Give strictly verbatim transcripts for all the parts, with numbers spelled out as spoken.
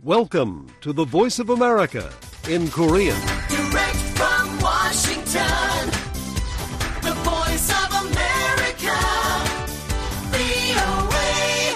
Welcome to the Voice of America in Korean. Direct from Washington, the Voice of America, 브이오에이.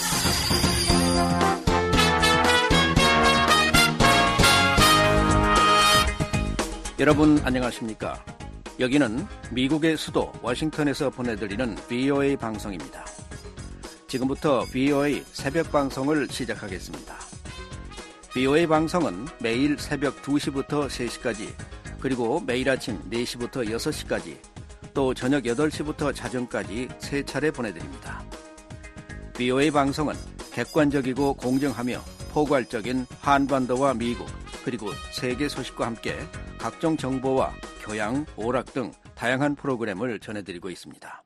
여러분 안녕하십니까? 여기는 미국의 수도 워싱턴에서 보내드리는 브이오에이 방송입니다. 지금부터 브이오에이 새벽 방송을 시작하겠습니다. 브이오에이 방송은 매일 새벽 두 시부터 세 시까지, 그리고 매일 아침 네 시부터 여섯 시까지, 또 저녁 여덟 시부터 자정까지 세 차례 보내드립니다. 브이오에이 방송은 객관적이고 공정하며 포괄적인 한반도와 미국, 그리고 세계 소식과 함께 각종 정보와 교양, 오락 등 다양한 프로그램을 전해드리고 있습니다.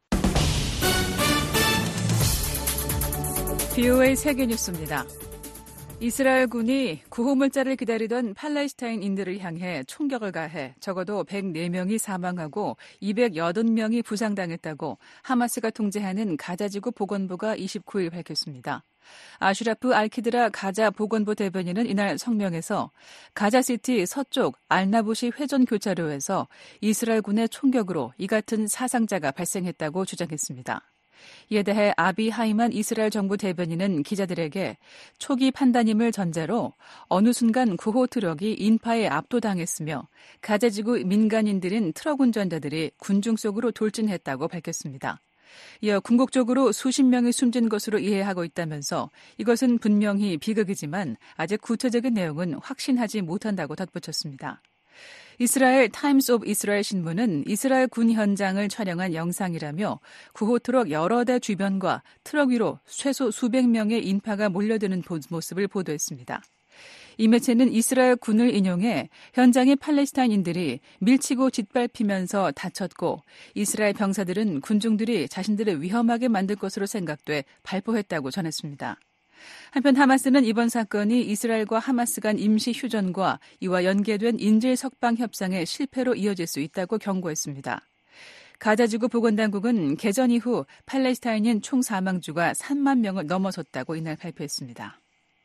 브이오에이 세계뉴스입니다. 이스라엘군이 구호물자를 기다리던 팔레스타인인들을 향해 총격을 가해 적어도 백사 명이 사망하고 이백팔 명이 부상당했다고 하마스가 통제하는 가자지구 보건부가 이십구 일 밝혔습니다. 아슈라프 알키드라 가자 보건부 대변인은 이날 성명에서 가자시티 서쪽 알나부시 회전 교차로에서 이스라엘군의 총격으로 이 같은 사상자가 발생했다고 주장했습니다. 이에 대해 아비 하이만 이스라엘 정부 대변인은 기자들에게 초기 판단임을 전제로 어느 순간 구호 트럭이 인파에 압도당했으며 가자지구 민간인들인 트럭 운전자들이 군중 속으로 돌진했다고 밝혔습니다. 이어 궁극적으로 수십 명이 숨진 것으로 이해하고 있다면서 이것은 분명히 비극이지만 아직 구체적인 내용은 확신하지 못한다고 덧붙였습니다. 이스라엘 타임스 오브 이스라엘 신문은 이스라엘 군 현장을 촬영한 영상이라며 구호 트럭 여러 대 주변과 트럭 위로 최소 수백 명의 인파가 몰려드는 모습을 보도했습니다. 이 매체는 이스라엘 군을 인용해 현장의 팔레스타인인들이 밀치고 짓밟히면서 다쳤고 이스라엘 병사들은 군중들이 자신들을 위험하게 만들 것으로 생각돼 발포했다고 전했습니다. 한편 하마스는 이번 사건이 이스라엘과 하마스 간 임시 휴전과 이와 연계된 인질 석방 협상의 실패로 이어질 수 있다고 경고했습니다. 가자지구 보건당국은 개전 이후 팔레스타인인 총 사망주가 삼만 명을 넘어섰다고 이날 발표했습니다.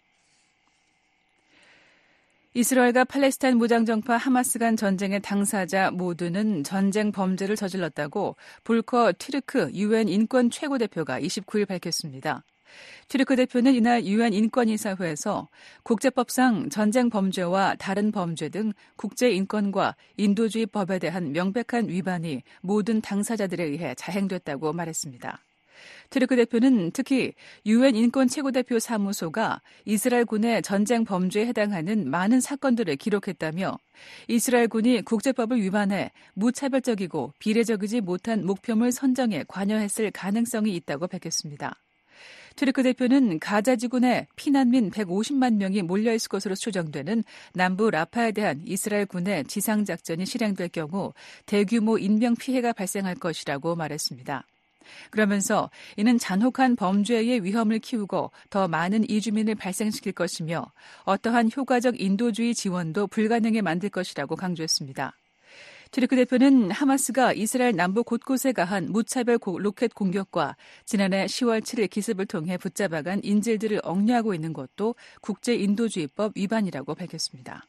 이스라엘과 팔레스타인 무장정파 하마스 간 전쟁의 당사자 모두는 전쟁 범죄를 저질렀다고 볼커 튀르크 유엔 인권 최고대표가 이십구 일 밝혔습니다. 튀르크 대표는 이날 유엔 인권이사회에서 국제법상 전쟁 범죄와 다른 범죄 등 국제인권과 인도주의 법에 대한 명백한 위반이 모든 당사자들에 의해 자행됐다고 말했습니다. 튀르크 대표는 특히 유엔 인권 최고대표 사무소가 이스라엘군의 전쟁 범죄에 해당하는 많은 사건들을 기록했다며 이스라엘군이 국제법을 위반해 무차별적이고 비례적이지 못한 목표물 선정에 관여했을 가능성이 있다고 밝혔습니다. 튀르크 대표는 가자지구 내 피난민 백오십만 명이 몰려있을 것으로 추정되는 남부 라파에 대한 이스라엘 군의 지상작전이 실행될 경우 대규모 인명피해가 발생할 것이라고 말했습니다. 그러면서 이는 잔혹한 범죄의 위험을 키우고 더 많은 이주민을 발생시킬 것이며 어떠한 효과적 인도주의 지원도 불가능에 만들 것이라고 강조했습니다. 튀르크 대표는 하마스가 이스라엘 남부 곳곳에 가한 무차별 로켓 공격과 지난해 시월 칠일 기습을 통해 붙잡아간 인질들을 억류하고 있는 것도 국제인도주의법 위반이라고 밝혔습니다.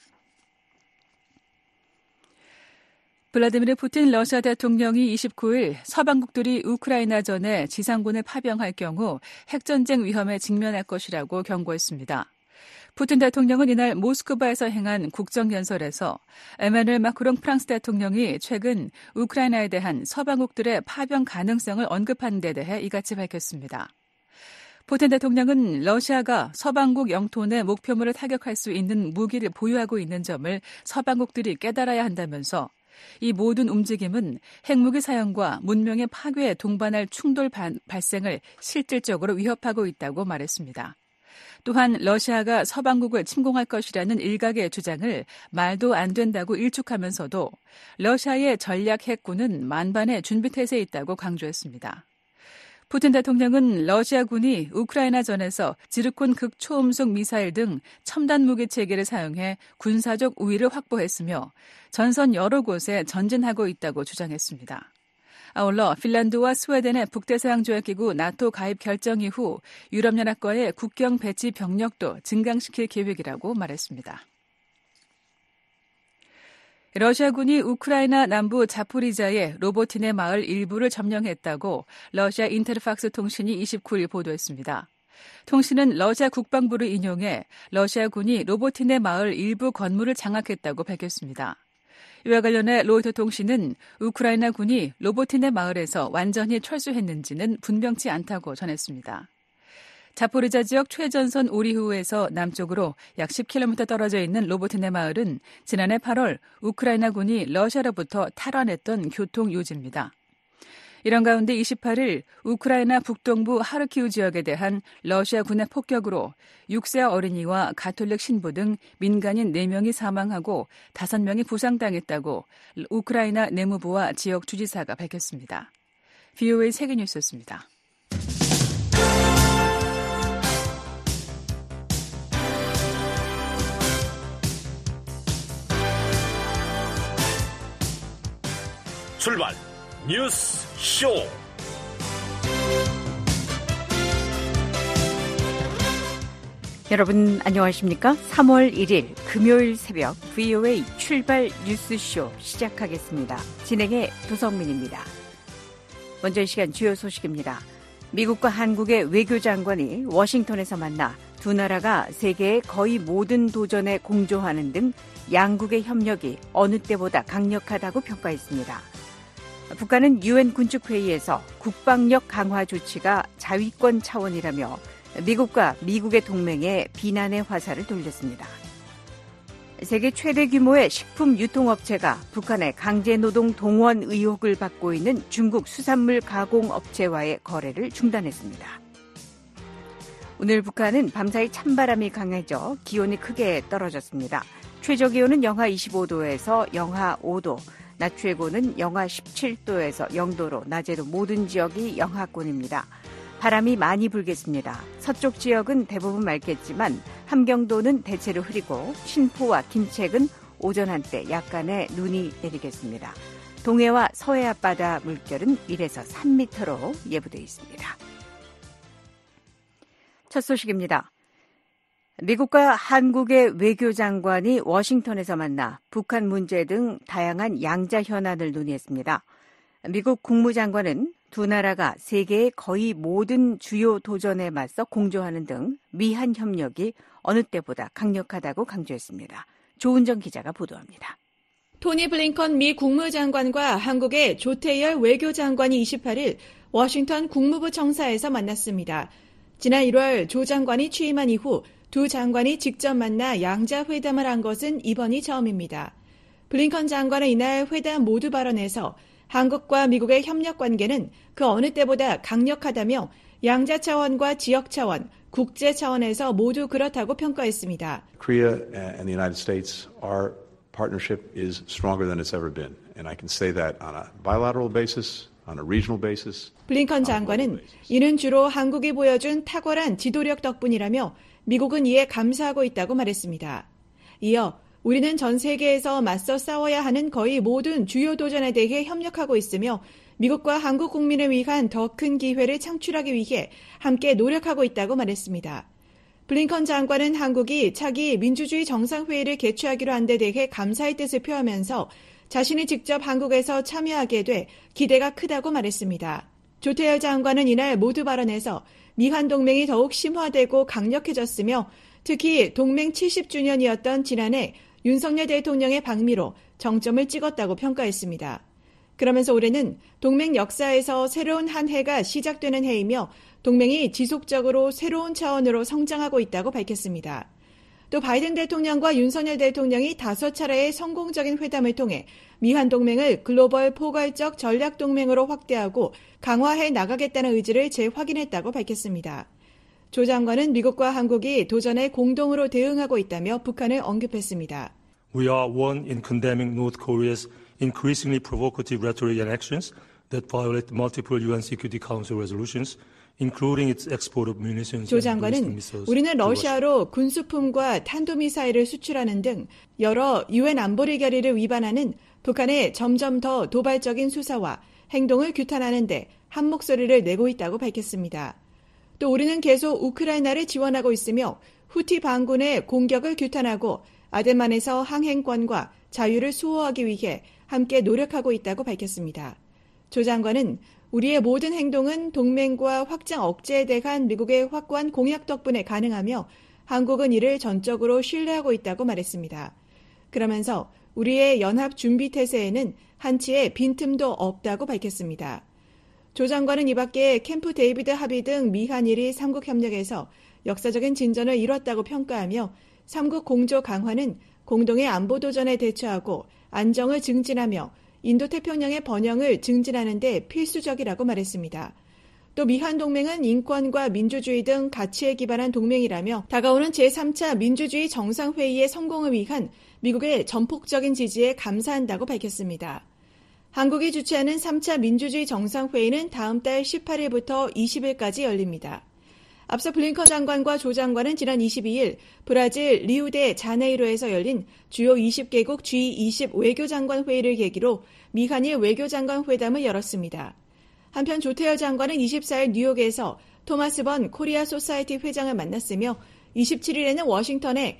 블라디미르 푸틴 러시아 대통령이 이십구 일 서방국들이 우크라이나전에 지상군을 파병할 경우 핵전쟁 위험에 직면할 것이라고 경고했습니다. 푸틴 대통령은 이날 모스크바에서 행한 국정연설에서 에마누엘 마크롱 프랑스 대통령이 최근 우크라이나에 대한 서방국들의 파병 가능성을 언급한 데 대해 이같이 밝혔습니다. 푸틴 대통령은 러시아가 서방국 영토 내 목표물을 타격할 수 있는 무기를 보유하고 있는 점을 서방국들이 깨달아야 한다면서 이 모든 움직임은 핵무기 사용과 문명의 파괴에 동반할 충돌 발생을 실질적으로 위협하고 있다고 말했습니다. 또한 러시아가 서방국을 침공할 것이라는 일각의 주장을 말도 안 된다고 일축하면서도 러시아의 전략 핵군은 만반의 준비태세에 있다고 강조했습니다. 푸틴 대통령은 러시아군이 우크라이나전에서 지르콘 극초음속 미사일 등 첨단 무기 체계를 사용해 군사적 우위를 확보했으며 전선 여러 곳에 전진하고 있다고 주장했습니다. 아울러 핀란드와 스웨덴의 북대서양조약기구 나토 가입 결정 이후 유럽연합과의 국경 배치 병력도 증강시킬 계획이라고 말했습니다. 러시아군이 우크라이나 남부 자포리자의 로보티네 마을 일부를 점령했다고 러시아 인터팍스 통신이 이십구일 보도했습니다. 통신은 러시아 국방부를 인용해 러시아군이 로보티네 마을 일부 건물을 장악했다고 밝혔습니다. 이와 관련해 로이터 통신은 우크라이나 군이 로보티네 마을에서 완전히 철수했는지는 분명치 않다고 전했습니다. 자포리자 지역 최전선 오리후에서 남쪽으로 약 십 킬로미터 떨어져 있는 로보티네 마을은 지난해 팔월 우크라이나군이 러시아로부터 탈환했던 교통요지입니다. 이런 가운데 이십팔일 우크라이나 북동부 하르키우 지역에 대한 러시아군의 폭격으로 육 세 어린이와 가톨릭 신부 등 민간인 네 명이 사망하고 다섯 명이 부상당했다고 우크라이나 내무부와 지역 주지사가 밝혔습니다. 브이오에이 세계뉴스였습니다. 출발 뉴스 쇼. 여러분 안녕하십니까? 삼월 일일 금요일 새벽 브이오에이 출발 뉴스쇼 시작하겠습니다. 진행의 도성민입니다. 먼저 이 시간 주요 소식입니다. 미국과 한국의 외교장관이 워싱턴에서 만나 두 나라가 세계의 거의 모든 도전에 공조하는 등 양국의 협력이 어느 때보다 강력하다고 평가했습니다. 북한은 유엔 군축회의에서 국방력 강화 조치가 자위권 차원이라며 미국과 미국의 동맹에 비난의 화살을 돌렸습니다. 세계 최대 규모의 식품 유통업체가 북한의 강제노동 동원 의혹을 받고 있는 중국 수산물 가공업체와의 거래를 중단했습니다. 오늘 북한은 밤사이 찬바람이 강해져 기온이 크게 떨어졌습니다. 최저기온은 영하 이십오도에서 영하 오도, 낮 최고는 영하 십칠도에서 영도로 낮에도 모든 지역이 영하권입니다. 바람이 많이 불겠습니다. 서쪽 지역은 대부분 맑겠지만 함경도는 대체로 흐리고 신포와 김책은 오전 한때 약간의 눈이 내리겠습니다. 동해와 서해 앞바다 물결은 일에서 삼 미터로 예보되어 있습니다. 첫 소식입니다. 미국과 한국의 외교장관이 워싱턴에서 만나 북한 문제 등 다양한 양자 현안을 논의했습니다. 미국 국무장관은 두 나라가 세계의 거의 모든 주요 도전에 맞서 공조하는 등 미한 협력이 어느 때보다 강력하다고 강조했습니다. 조은정 기자가 보도합니다. 토니 블링컨 미 국무장관과 한국의 조태열 외교장관이 이십팔일 워싱턴 국무부 청사에서 만났습니다. 지난 일월 조 장관이 취임한 이후 두 장관이 직접 만나 양자 회담을 한 것은 이번이 처음입니다. 블링컨 장관은 이날 회담 모두 발언에서 한국과 미국의 협력 관계는 그 어느 때보다 강력하다며 양자 차원과 지역 차원, 국제 차원에서 모두 그렇다고 평가했습니다. Korea and the United States, our partnership is stronger than it's ever been. And I can say that on a bilateral basis, on a regional basis. 블링컨 장관은 이는 주로 한국이 보여준 탁월한 지도력 덕분이라며 미국은 이에 감사하고 있다고 말했습니다. 이어 우리는 전 세계에서 맞서 싸워야 하는 거의 모든 주요 도전에 대해 협력하고 있으며 미국과 한국 국민을 위한 더 큰 기회를 창출하기 위해 함께 노력하고 있다고 말했습니다. 블링컨 장관은 한국이 차기 민주주의 정상회의를 개최하기로 한 데 대해 감사의 뜻을 표하면서 자신이 직접 한국에서 참여하게 돼 기대가 크다고 말했습니다. 조태열 장관은 이날 모두 발언에서 미한 동맹이 더욱 심화되고 강력해졌으며 특히 동맹 칠십 주년이었던 지난해 윤석열 대통령의 방미로 정점을 찍었다고 평가했습니다. 그러면서 올해는 동맹 역사에서 새로운 한 해가 시작되는 해이며 동맹이 지속적으로 새로운 차원으로 성장하고 있다고 밝혔습니다. 또 바이든 대통령과 윤석열 대통령이 다섯 차례의 성공적인 회담을 통해 미한 동맹을 글로벌 포괄적 전략 동맹으로 확대하고 강화해 나가겠다는 의지를 재확인했다고 밝혔습니다. 조 장관은 미국과 한국이 도전에 공동으로 대응하고 있다며 북한을 언급했습니다. We are one in condemning North Korea's increasingly provocative rhetoric and actions that violate multiple 유엔 Security Council resolutions, including its export of munitions. 조 장관은 우리는 러시아로 군수품과 탄도미사일을 수출하는 등 여러 유엔 안보리 결의를 위반하는 북한의 점점 더 도발적인 수사와 행동을 규탄하는데 한 목소리를 내고 있다고 밝혔습니다. 또 우리는 계속 우크라이나를 지원하고 있으며 후티 반군의 공격을 규탄하고 아덴만에서 항행권과 자유를 수호하기 위해 함께 노력하고 있다고 밝혔습니다. 조 장관은 우리의 모든 행동은 동맹과 확장 억제에 대한 미국의 확고한 공약 덕분에 가능하며 한국은 이를 전적으로 신뢰하고 있다고 말했습니다. 그러면서 우리의 연합 준비 태세에는 한치의 빈틈도 없다고 밝혔습니다. 조 장관은 이 밖에 캠프 데이비드 합의 등 미한일이 삼국 협력에서 역사적인 진전을 이뤘다고 평가하며 삼국 공조 강화는 공동의 안보 도전에 대처하고 안정을 증진하며 인도태평양의 번영을 증진하는 데 필수적이라고 말했습니다. 또 미한 동맹은 인권과 민주주의 등 가치에 기반한 동맹이라며 다가오는 제삼 차 민주주의 정상회의의 성공을 위한 미국의 전폭적인 지지에 감사한다고 밝혔습니다. 한국이 주최하는 삼 차 민주주의 정상회의는 다음 달 십팔 일부터 이십 일까지 열립니다. 앞서 블링컨 장관과 조 장관은 지난 이십이 일 브라질 리우데 자네이로에서 열린 주요 이십 개국 지 이십 외교장관 회의를 계기로 미한일 외교장관 회담을 열었습니다. 한편 조태열 장관은 이십사 일 뉴욕에서 토마스 번 코리아 소사이티 회장을 만났으며 이십칠 일에는 워싱턴에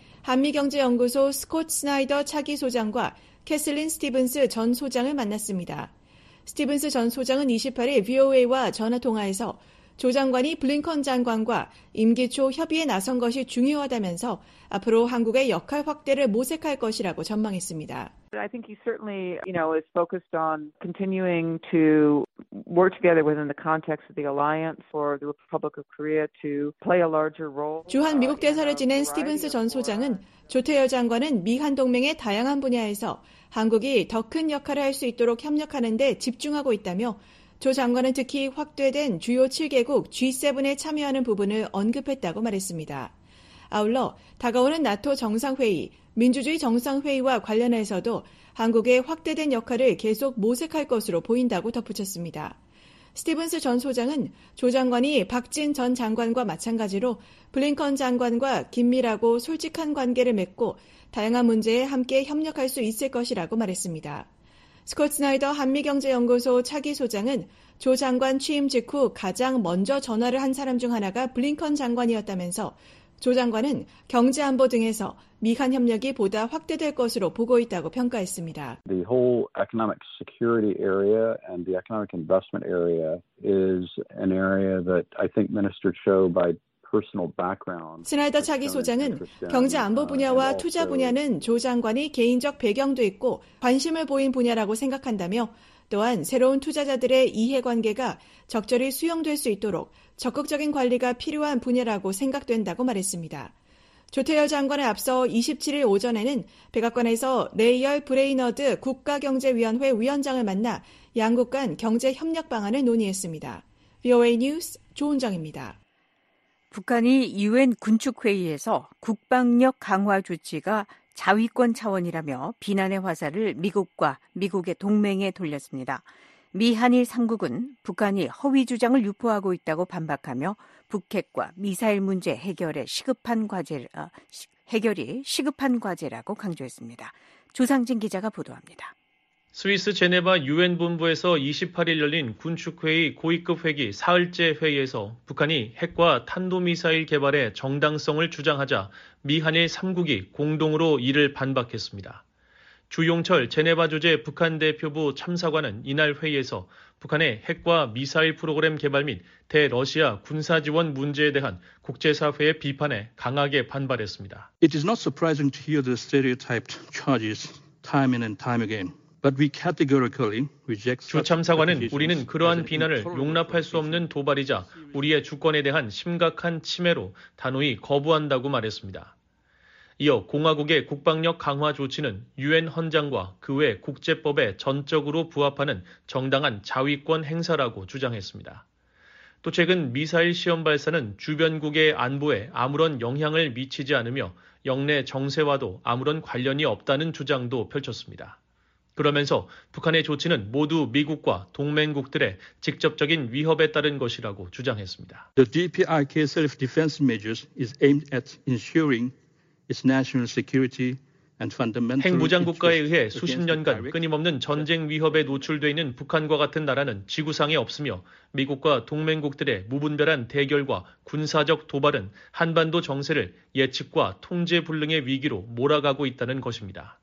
한미경제연구소 스콧 스나이더 차기 소장과 캐슬린 스티븐스 전 소장을 만났습니다. 스티븐스 전 소장은 이십팔 일 브이오에이와 전화통화에서 조 장관이 블링컨 장관과 임기 초 협의에 나선 것이 중요하다면서 앞으로 한국의 역할 확대를 모색할 것이라고 전망했습니다. I think he certainly, you know, is focused on continuing to work together within the context of the alliance for the Republic of Korea to play a larger role. 주한 미국 대사를 지낸 스티븐스 전 소장은 조태열 장관은 미한 동맹의 다양한 분야에서 한국이 더 큰 역할을 할 수 있도록 협력하는 데 집중하고 있다며 조 장관은 특히 확대된 주요 칠 개국 지 세븐에 참여하는 부분을 언급했다고 말했습니다. 아울러 다가오는 나토 정상회의, 민주주의 정상회의와 관련해서도 한국의 확대된 역할을 계속 모색할 것으로 보인다고 덧붙였습니다. 스티븐스 전 소장은 조 장관이 박진 전 장관과 마찬가지로 블링컨 장관과 긴밀하고 솔직한 관계를 맺고 다양한 문제에 함께 협력할 수 있을 것이라고 말했습니다. 스콧 스나이더 한미경제연구소 차기 소장은 조 장관 취임 직후 가장 먼저 전화를 한 사람 중 하나가 블링컨 장관이었다면서 조 장관은 경제안보 등에서 미한 협력이 보다 확대될 것으로 보고 있다고 평가했습니다. The whole economic security area and the economic investment area is an area that I think Minister Cho by 스나이더 차기 소장은 경제 안보 분야와 투자 분야는 조 장관이 개인적 배경도 있고 관심을 보인 분야라고 생각한다며 또한 새로운 투자자들의 이해관계가 적절히 수용될 수 있도록 적극적인 관리가 필요한 분야라고 생각된다고 말했습니다. 조태열 장관에 앞서 이십칠 일 오전에는 백악관에서 레이얼 브레이너드 국가경제위원회 위원장을 만나 양국 간 경제협력 방안을 논의했습니다. 브이오에이 뉴스 조은정입니다. 북한이 유엔 군축회의에서 국방력 강화 조치가 자위권 차원이라며 비난의 화살을 미국과 미국의 동맹에 돌렸습니다. 미 한일 삼국은 북한이 허위 주장을 유포하고 있다고 반박하며 북핵과 미사일 문제 해결에 시급한 과제, 아, 해결이 시급한 과제라고 강조했습니다. 조상진 기자가 보도합니다. 스위스 제네바 유엔 본부에서 이십팔 일 열린 군축회의 고위급 회기 사흘째 회의에서 북한이 핵과 탄도미사일 개발의 정당성을 주장하자 미한일 삼국이 공동으로 이를 반박했습니다. 주용철 제네바 주재 북한 대표부 참사관은 이날 회의에서 북한의 핵과 미사일 프로그램 개발 및 대러시아 군사 지원 문제에 대한 국제사회의 비판에 강하게 반발했습니다. It is not surprising to hear the stereotyped charges time and time again. 주 참사관은 우리는 그러한 비난을 용납할 수 없는 도발이자 우리의 주권에 대한 심각한 침해로 단호히 거부한다고 말했습니다. 이어 공화국의 국방력 강화 조치는 유엔 헌장과 그 외 국제법에 전적으로 부합하는 정당한 자위권 행사라고 주장했습니다. 또 최근 미사일 시험 발사는 주변국의 안보에 아무런 영향을 미치지 않으며 영내 정세와도 아무런 관련이 없다는 주장도 펼쳤습니다. 그러면서 북한의 조치는 모두 미국과 동맹국들의 직접적인 위협에 따른 것이라고 주장했습니다. The 디피아르케이 self-defense measures is aimed at ensuring its national security 핵무장 국가에 의해 수십 년간 끊임없는 전쟁 위협에 노출돼 있는 북한과 같은 나라는 지구상에 없으며 미국과 동맹국들의 무분별한 대결과 군사적 도발은 한반도 정세를 예측과 통제 불능의 위기로 몰아가고 있다는 것입니다.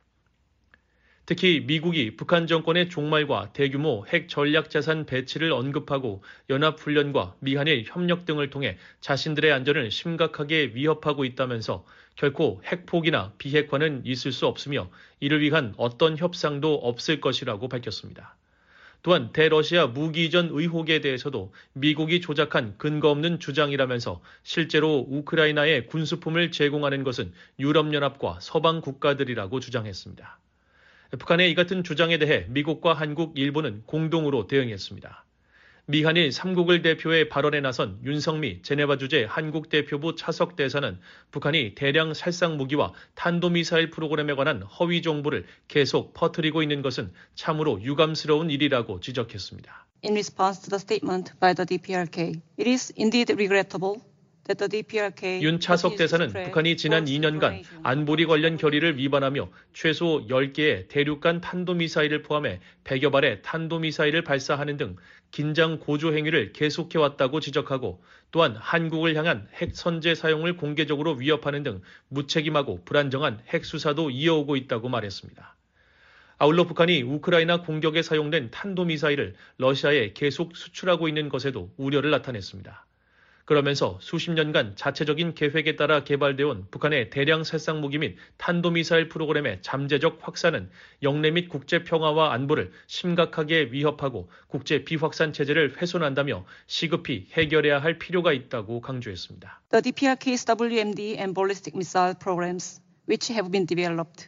특히 미국이 북한 정권의 종말과 대규모 핵 전략 자산 배치를 언급하고 연합훈련과 미한일 협력 등을 통해 자신들의 안전을 심각하게 위협하고 있다면서 결코 핵폭이나 비핵화는 있을 수 없으며 이를 위한 어떤 협상도 없을 것이라고 밝혔습니다. 또한 대러시아 무기 이전 의혹에 대해서도 미국이 조작한 근거 없는 주장이라면서 실제로 우크라이나에 군수품을 제공하는 것은 유럽연합과 서방 국가들이라고 주장했습니다. 북한의 이 같은 주장에 대해 미국과 한국, 일본은 공동으로 대응했습니다. 미한일 삼국을 대표해 발언에 나선 윤석미 제네바 주재 한국 대표부 차석 대사는 북한이 대량 살상 무기와 탄도미사일 프로그램에 관한 허위 정보를 계속 퍼뜨리고 있는 것은 참으로 유감스러운 일이라고 지적했습니다. In response to the statement by the 디피알케이, it is indeed regrettable. 윤 차석 대사는 북한이 지난 이 년간 안보리 관련 결의를 위반하며 최소 열 개의 대륙간 탄도미사일을 포함해 백여 발의 탄도미사일을 발사하는 등 긴장 고조 행위를 계속해왔다고 지적하고 또한 한국을 향한 핵 선제 사용을 공개적으로 위협하는 등 무책임하고 불안정한 핵 수사도 이어오고 있다고 말했습니다. 아울러 북한이 우크라이나 공격에 사용된 탄도미사일을 러시아에 계속 수출하고 있는 것에도 우려를 나타냈습니다. 그러면서 수십 년간 자체적인 계획에 따라 개발되어온 북한의 대량 살상 무기 및 탄도미사일 프로그램의 잠재적 확산은 영내 및 국제 평화와 안보를 심각하게 위협하고 국제 비확산 체제를 훼손한다며 시급히 해결해야 할 필요가 있다고 강조했습니다. The 디피알케이's 더블유엠디 and ballistic missile programs, which have been developed.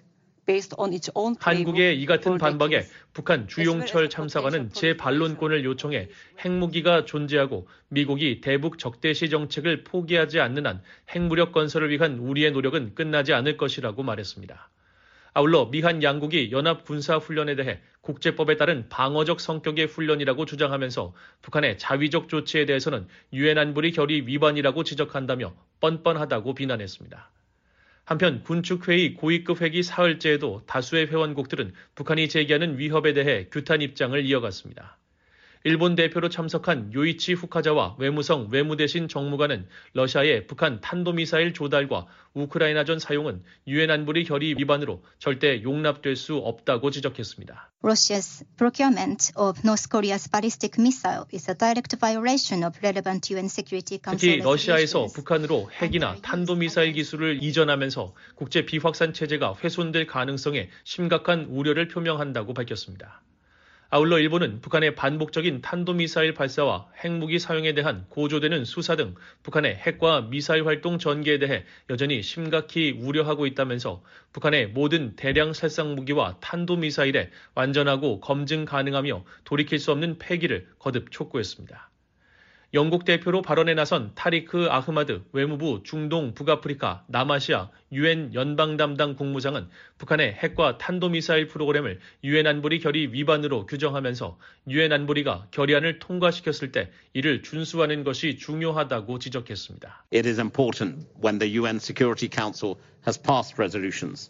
한국의 이 같은 반박에 북한 주용철 참사관은 재반론권을 요청해 핵무기가 존재하고 미국이 대북 적대시 정책을 포기하지 않는 한 핵무력 건설을 위한 우리의 노력은 끝나지 않을 것이라고 말했습니다. 아울러 미한 양국이 연합군사훈련에 대해 국제법에 따른 방어적 성격의 훈련이라고 주장하면서 북한의 자위적 조치에 대해서는 유엔 안보리 결의 위반이라고 지적한다며 뻔뻔하다고 비난했습니다. 한편 군축회의 고위급 회기 사흘째에도 다수의 회원국들은 북한이 제기하는 위협에 대해 규탄 입장을 이어갔습니다. 일본 대표로 참석한 요이치 후카자와 외무성 외무대신 정무관은 러시아의 북한 탄도미사일 조달과 우크라이나전 사용은 유엔 안보리 결의 위반으로 절대 용납될 수 없다고 지적했습니다. Russia's procurement of North Korea's ballistic missile is a direct violation of relevant 유엔 Security Council 특히 러시아에서 북한으로 핵이나 탄도미사일 기술을 이전하면서 국제 비확산 체제가 훼손될 가능성에 심각한 우려를 표명한다고 밝혔습니다. 아울러 일본은 북한의 반복적인 탄도미사일 발사와 핵무기 사용에 대한 고조되는 수사 등 북한의 핵과 미사일 활동 전개에 대해 여전히 심각히 우려하고 있다면서 북한의 모든 대량 살상 무기와 탄도미사일에 완전하고 검증 가능하며 돌이킬 수 없는 폐기를 거듭 촉구했습니다. 영국 대표로 발언에 나선 타리크 아흐마드 외무부 중동 북아프리카 남아시아 유엔 연방 담당 국무장은 북한의 핵과 탄도미사일 프로그램을 유엔 안보리 결의 위반으로 규정하면서 유엔 안보리가 결의안을 통과시켰을 때 이를 준수하는 것이 중요하다고 지적했습니다. It is important when the 유엔 Security Council has passed resolutions.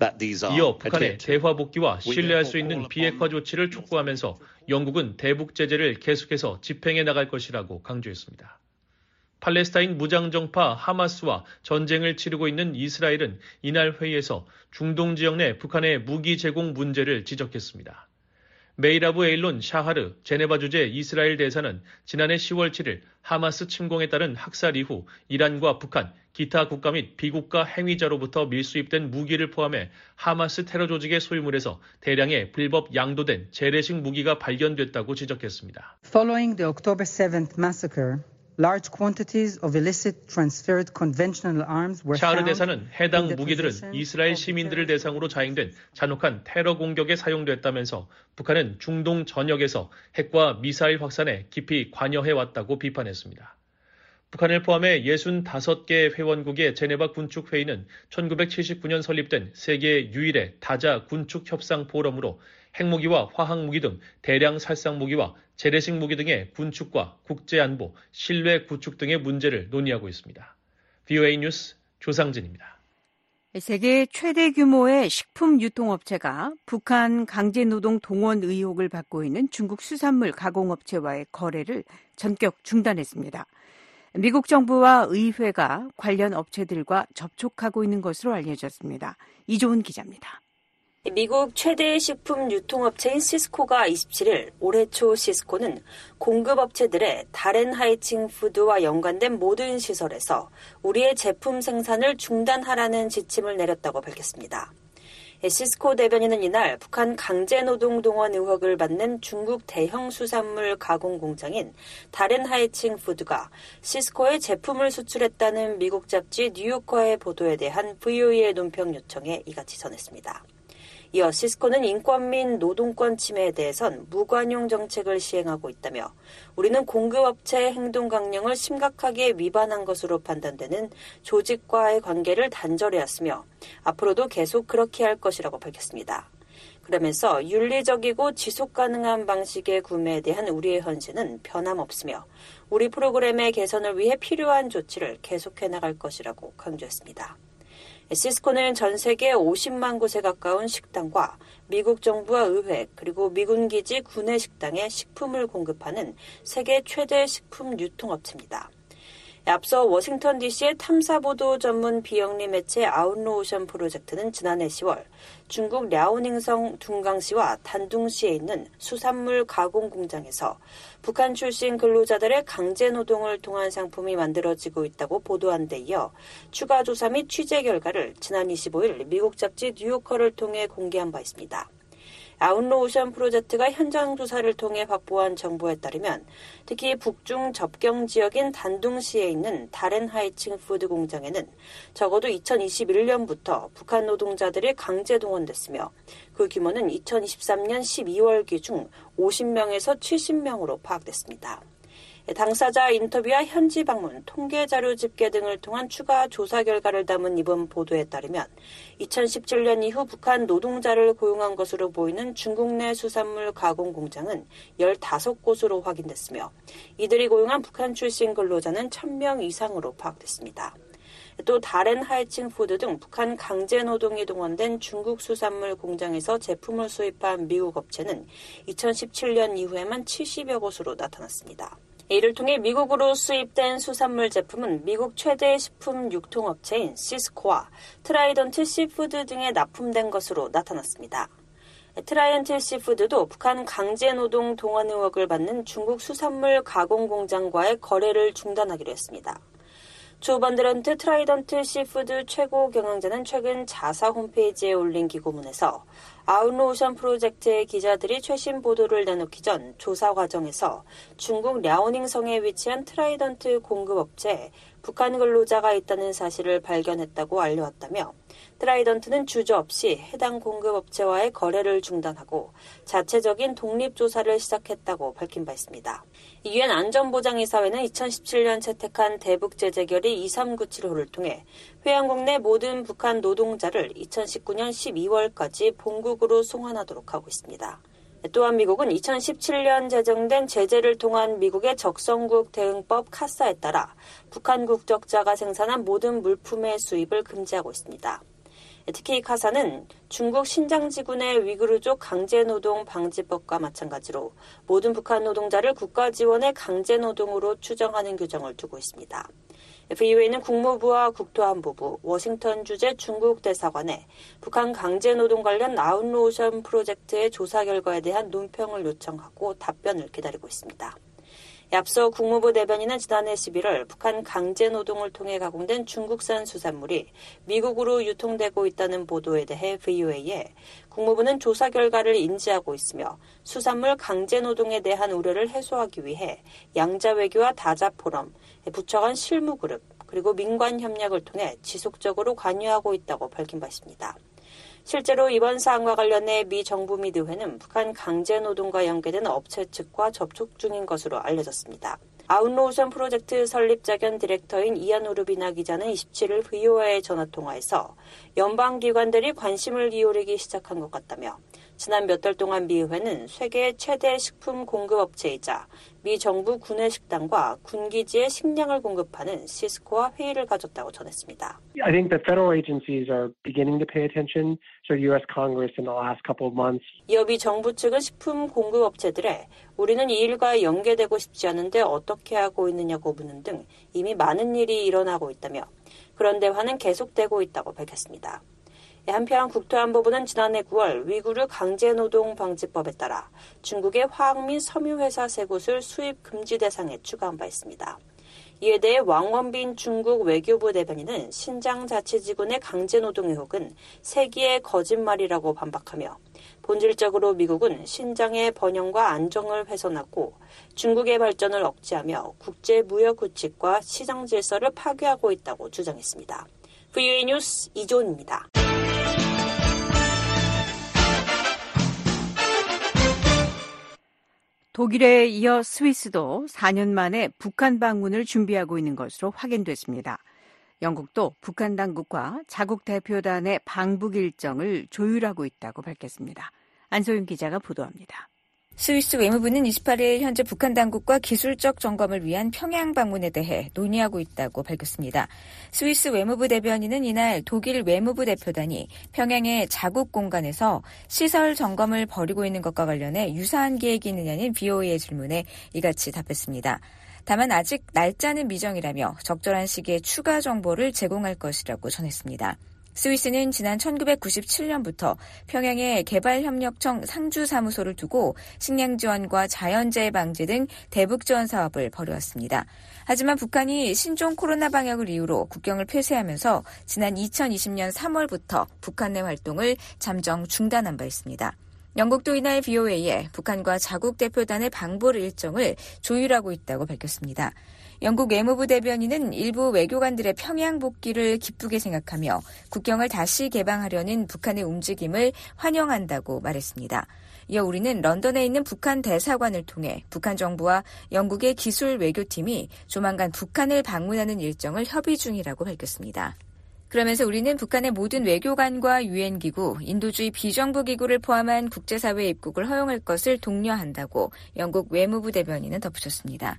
이어 북한의 대화 복귀와 신뢰할 수 있는 비핵화 조치를 촉구하면서 영국은 대북 제재를 계속해서 집행해 나갈 것이라고 강조했습니다. 팔레스타인 무장정파 하마스와 전쟁을 치르고 있는 이스라엘은 이날 회의에서 중동 지역 내 북한의 무기 제공 문제를 지적했습니다. 메이라브 에일론 샤하르 제네바 주재 이스라엘 대사는 지난해 시월 칠일 하마스 침공에 따른 학살 이후 이란과 북한, 기타 국가 및 비국가 행위자로부터 밀수입된 무기를 포함해 하마스 테러 조직의 소유물에서 대량의 불법 양도된 재래식 무기가 발견됐다고 지적했습니다. Following the October seventh massacre, large quantities of illicit transferred conventional arms were 샤르 found. 대사는 해당 무기들은 이스라엘 시민들을 대상으로 자행된 잔혹한 테러 공격에 사용됐다면서 북한은 중동 전역에서 핵과 미사일 확산에 깊이 관여해왔다고 비판했습니다. 북한을 포함해 육십오 개 회원국의 제네바 군축회의는 천구백칠십구 년 설립된 세계 유일의 다자 군축 협상 포럼으로 핵무기와 화학무기 등 대량 살상 무기와 재래식 무기 등의 군축과 국제안보, 신뢰 구축 등의 문제를 논의하고 있습니다. 브이오에이 뉴스 조상진입니다. 세계 최대 규모의 식품 유통업체가 북한 강제노동 동원 의혹을 받고 있는 중국 수산물 가공업체와의 거래를 전격 중단했습니다. 미국 정부와 의회가 관련 업체들과 접촉하고 있는 것으로 알려졌습니다. 이조은 기자입니다. 미국 최대 식품 유통업체인 시스코가 이십칠일 올해 초 시스코는 공급업체들의 다른 하이칭 푸드와 연관된 모든 시설에서 우리의 제품 생산을 중단하라는 지침을 내렸다고 밝혔습니다. 시스코 대변인은 이날 북한 강제노동 동원 의혹을 받는 중국 대형 수산물 가공 공장인 다른 하이칭 푸드가 시스코에 제품을 수출했다는 미국 잡지 뉴요커의 보도에 대한 브이오에이의 논평 요청에 이같이 전했습니다. 이어 시스코는 인권 및 노동권 침해에 대해선 무관용 정책을 시행하고 있다며 우리는 공급업체의 행동 강령을 심각하게 위반한 것으로 판단되는 조직과의 관계를 단절해왔으며 앞으로도 계속 그렇게 할 것이라고 밝혔습니다. 그러면서 윤리적이고 지속 가능한 방식의 구매에 대한 우리의 헌신은 변함없으며 우리 프로그램의 개선을 위해 필요한 조치를 계속해 나갈 것이라고 강조했습니다. 시스코는 전 세계 오십만 곳에 가까운 식당과 미국 정부와 의회 그리고 미군 기지 구내 식당에 식품을 공급하는 세계 최대 식품 유통업체입니다. 앞서 워싱턴 디씨의 탐사보도 전문 비영리 매체 아웃로오션 프로젝트는 지난해 시월 중국 랴오닝성 둥강시와 단둥시에 있는 수산물 가공 공장에서 북한 출신 근로자들의 강제노동을 통한 상품이 만들어지고 있다고 보도한 데 이어 추가 조사 및 취재 결과를 지난 이십오일 미국 잡지 뉴요커를 통해 공개한 바 있습니다. 아웃로오션 프로젝트가 현장 조사를 통해 확보한 정보에 따르면 특히 북중 접경 지역인 단둥시에 있는 다른 하이칭 푸드 공장에는 적어도 이천이십일년부터 북한 노동자들이 강제 동원됐으며 그 규모는 이천이십삼년 십이월 기준 오십명에서 칠십명으로 파악됐습니다. 당사자 인터뷰와 현지 방문, 통계 자료 집계 등을 통한 추가 조사 결과를 담은 이번 보도에 따르면 이천십칠년 이후 북한 노동자를 고용한 것으로 보이는 중국 내 수산물 가공 공장은 열다섯 곳으로 확인됐으며 이들이 고용한 북한 출신 근로자는 천 명 이상으로 파악됐습니다. 또 다른 하이칭 푸드 등 북한 강제노동이 동원된 중국 수산물 공장에서 제품을 수입한 미국 업체는 이천십칠년 이후에만 칠십여 곳으로 나타났습니다. 이를 통해 미국으로 수입된 수산물 제품은 미국 최대 식품 유통업체인 시스코와 트라이던트 시푸드 등에 납품된 것으로 나타났습니다. 트라이던트 시푸드도 북한 강제노동 동원 의혹을 받는 중국 수산물 가공 공장과의 거래를 중단하기로 했습니다. 조 번드런트 트라이던트 시푸드 최고 경영자는 최근 자사 홈페이지에 올린 기고문에서 아웃로오션 프로젝트의 기자들이 최신 보도를 내놓기 전 조사 과정에서 중국 랴오닝성에 위치한 트라이던트 공급업체에 북한 근로자가 있다는 사실을 발견했다고 알려왔다며 트라이던트는 주저없이 해당 공급업체와의 거래를 중단하고 자체적인 독립조사를 시작했다고 밝힌 바 있습니다. 유엔 안전보장이사회는 이천십칠년 채택한 대북제재 결의 이삼구칠호를 통해 회원국 내 모든 북한 노동자를 이천십구년 십이월까지 본국으로 송환하도록 하고 있습니다. 또한 미국은 이천십칠년 제정된 제재를 통한 미국의 적성국 대응법 카사에 따라 북한 국적자가 생산한 모든 물품의 수입을 금지하고 있습니다. 특히 카사는 중국 신장지군의 위구르족 강제노동 방지법과 마찬가지로 모든 북한 노동자를 국가지원의 강제노동으로 추정하는 규정을 두고 있습니다. 브이오에이는 국무부와 국토안보부, 워싱턴 주재 중국 대사관에 북한 강제노동 관련 아웃로오션 프로젝트의 조사 결과에 대한 논평을 요청하고 답변을 기다리고 있습니다. 앞서 국무부 대변인은 지난해 십일월 북한 강제노동을 통해 가공된 중국산 수산물이 미국으로 유통되고 있다는 보도에 대해 브이오에이에 국무부는 조사 결과를 인지하고 있으며 수산물 강제노동에 대한 우려를 해소하기 위해 양자외교와 다자포럼, 부처 간 실무그룹, 그리고 민관 협력을 통해 지속적으로 관여하고 있다고 밝힌 바 있습니다. 실제로 이번 사안과 관련해 미 정부 및 의회는 북한 강제노동과 연계된 업체 측과 접촉 중인 것으로 알려졌습니다. 아웃로오션 프로젝트 설립자 겸 디렉터인 이안 우르비나 기자는 이십칠일 브이오에이 전화통화에서 연방기관들이 관심을 기울이기 시작한 것 같다며 지난 몇 달 동안 미 의회는 세계 최대 식품 공급업체이자 미 정부 구내식당과 군기지에 식량을 공급하는 시스코와 회의를 가졌다고 전했습니다. I think the federal agencies are beginning to pay attention. So U S Congress in the last couple of months. 이어 미 정부 측은 식품 공급업체들에 우리는 이 일과 연계되고 싶지 않은데 어떻게 하고 있느냐고 묻는 등 이미 많은 일이 일어나고 있다며 그런 대화는 계속되고 있다고 밝혔습니다. 한편 국토안보부는 지난해 구월 위구르 강제노동방지법에 따라 중국의 화학 및 섬유회사 세 곳을 수입 금지 대상에 추가한 바 있습니다. 이에 대해 왕원빈 중국 외교부 대변인은 신장자치지군의 강제노동 의혹은 세기의 거짓말이라고 반박하며 본질적으로 미국은 신장의 번영과 안정을 훼손하고 중국의 발전을 억제하며 국제무역 규칙과 시장 질서를 파괴하고 있다고 주장했습니다. 브이오에이 뉴스 이조은입니다. 독일에 이어 스위스도 사 년 만에 북한 방문을 준비하고 있는 것으로 확인됐습니다. 영국도 북한 당국과 자국 대표단의 방북 일정을 조율하고 있다고 밝혔습니다. 안소윤 기자가 보도합니다. 스위스 외무부는 이십팔 일 현재 북한 당국과 기술적 점검을 위한 평양 방문에 대해 논의하고 있다고 밝혔습니다. 스위스 외무부 대변인은 이날 독일 외무부 대표단이 평양의 자국 공간에서 시설 점검을 벌이고 있는 것과 관련해 유사한 계획이 있느냐는 브이오에이의 질문에 이같이 답했습니다. 다만 아직 날짜는 미정이라며 적절한 시기에 추가 정보를 제공할 것이라고 전했습니다. 스위스는 지난 천구백구십칠 년부터 평양에 개발협력청 상주사무소를 두고 식량 지원과 자연재해 방지 등 대북 지원 사업을 벌여왔습니다. 하지만 북한이 신종 코로나 방역을 이유로 국경을 폐쇄하면서 지난 이천이십 년 삼월부터 북한 내 활동을 잠정 중단한 바 있습니다. 영국도 이날 브이오에이에 북한과 자국 대표단의 방북 일정을 조율하고 있다고 밝혔습니다. 영국 외무부 대변인은 일부 외교관들의 평양 복귀를 기쁘게 생각하며 국경을 다시 개방하려는 북한의 움직임을 환영한다고 말했습니다. 이어 우리는 런던에 있는 북한 대사관을 통해 북한 정부와 영국의 기술 외교팀이 조만간 북한을 방문하는 일정을 협의 중이라고 밝혔습니다. 그러면서 우리는 북한의 모든 외교관과 유엔기구, 인도주의 비정부기구를 포함한 국제사회 입국을 허용할 것을 독려한다고 영국 외무부 대변인은 덧붙였습니다.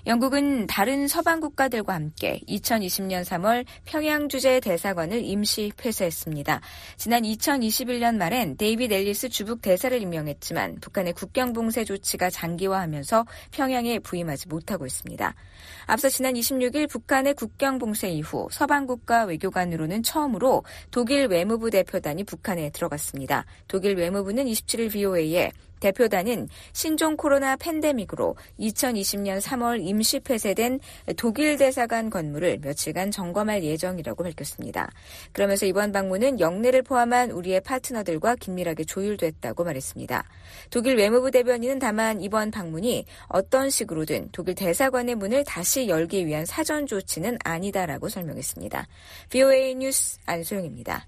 영국은 다른 서방 국가들과 함께 이천이십 년 삼월 평양 주재 대사관을 임시 폐쇄했습니다. 지난 이천이십일 년 말엔 데이빗 앨리스 주북 대사를 임명했지만 북한의 국경 봉쇄 조치가 장기화하면서 평양에 부임하지 못하고 있습니다. 앞서 지난 이십육 일 북한의 국경 봉쇄 이후 서방 국가 외교관으로는 처음으로 독일 외무부 대표단이 북한에 들어갔습니다. 독일 외무부는 이십칠 일 브이오에이에 대표단은 신종 코로나 팬데믹으로 이천이십 년 삼월 임시 폐쇄된 독일 대사관 건물을 며칠간 점검할 예정이라고 밝혔습니다. 그러면서 이번 방문은 영내를 포함한 우리의 파트너들과 긴밀하게 조율됐다고 말했습니다. 독일 외무부 대변인은 다만 이번 방문이 어떤 식으로든 독일 대사관의 문을 다시 열기 위한 사전 조치는 아니다라고 설명했습니다. 브이오에이 뉴스 안소영입니다.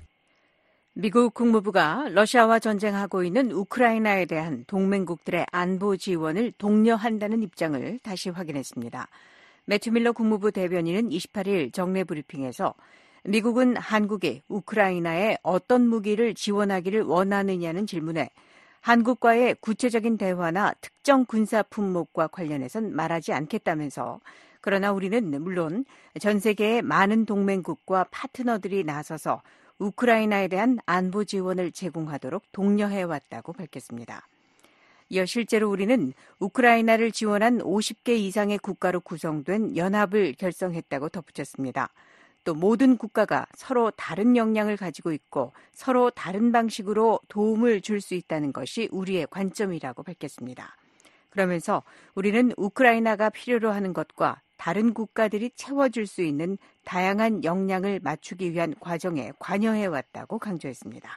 미국 국무부가 러시아와 전쟁하고 있는 우크라이나에 대한 동맹국들의 안보 지원을 독려한다는 입장을 다시 확인했습니다. 매튜 밀러 국무부 대변인은 이십팔 일 정례 브리핑에서 미국은 한국이 우크라이나에 어떤 무기를 지원하기를 원하느냐는 질문에 한국과의 구체적인 대화나 특정 군사 품목과 관련해선 말하지 않겠다면서 그러나 우리는 물론 전 세계의 많은 동맹국과 파트너들이 나서서 우크라이나에 대한 안보 지원을 제공하도록 독려해왔다고 밝혔습니다. 이어 실제로 우리는 우크라이나를 지원한 오십 개 이상의 국가로 구성된 연합을 결성했다고 덧붙였습니다. 또 모든 국가가 서로 다른 역량을 가지고 있고 서로 다른 방식으로 도움을 줄 수 있다는 것이 우리의 관점이라고 밝혔습니다. 그러면서 우리는 우크라이나가 필요로 하는 것과 다른 국가들이 채워줄 수 있는 다양한 역량을 맞추기 위한 과정에 관여해왔다고 강조했습니다.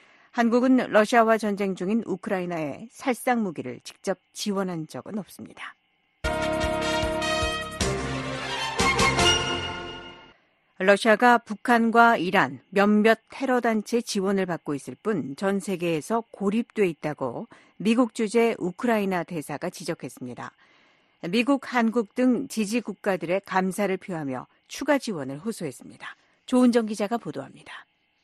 한국은 러시아와 전쟁 중인 우크라이나에 살상 무기를 직접 지원한 적은 없습니다. 러시아가 북한과 이란, 몇몇 테러 단체 지원을 받고 있을 뿐 전 세계에서 고립돼 있다고 미국 주재 우크라이나 대사가 지적했습니다. 미국, 한국 등 지지 국가들의 감사를 표하며 추가 지원을 호소했습니다. 조은정 기자가 보도합니다.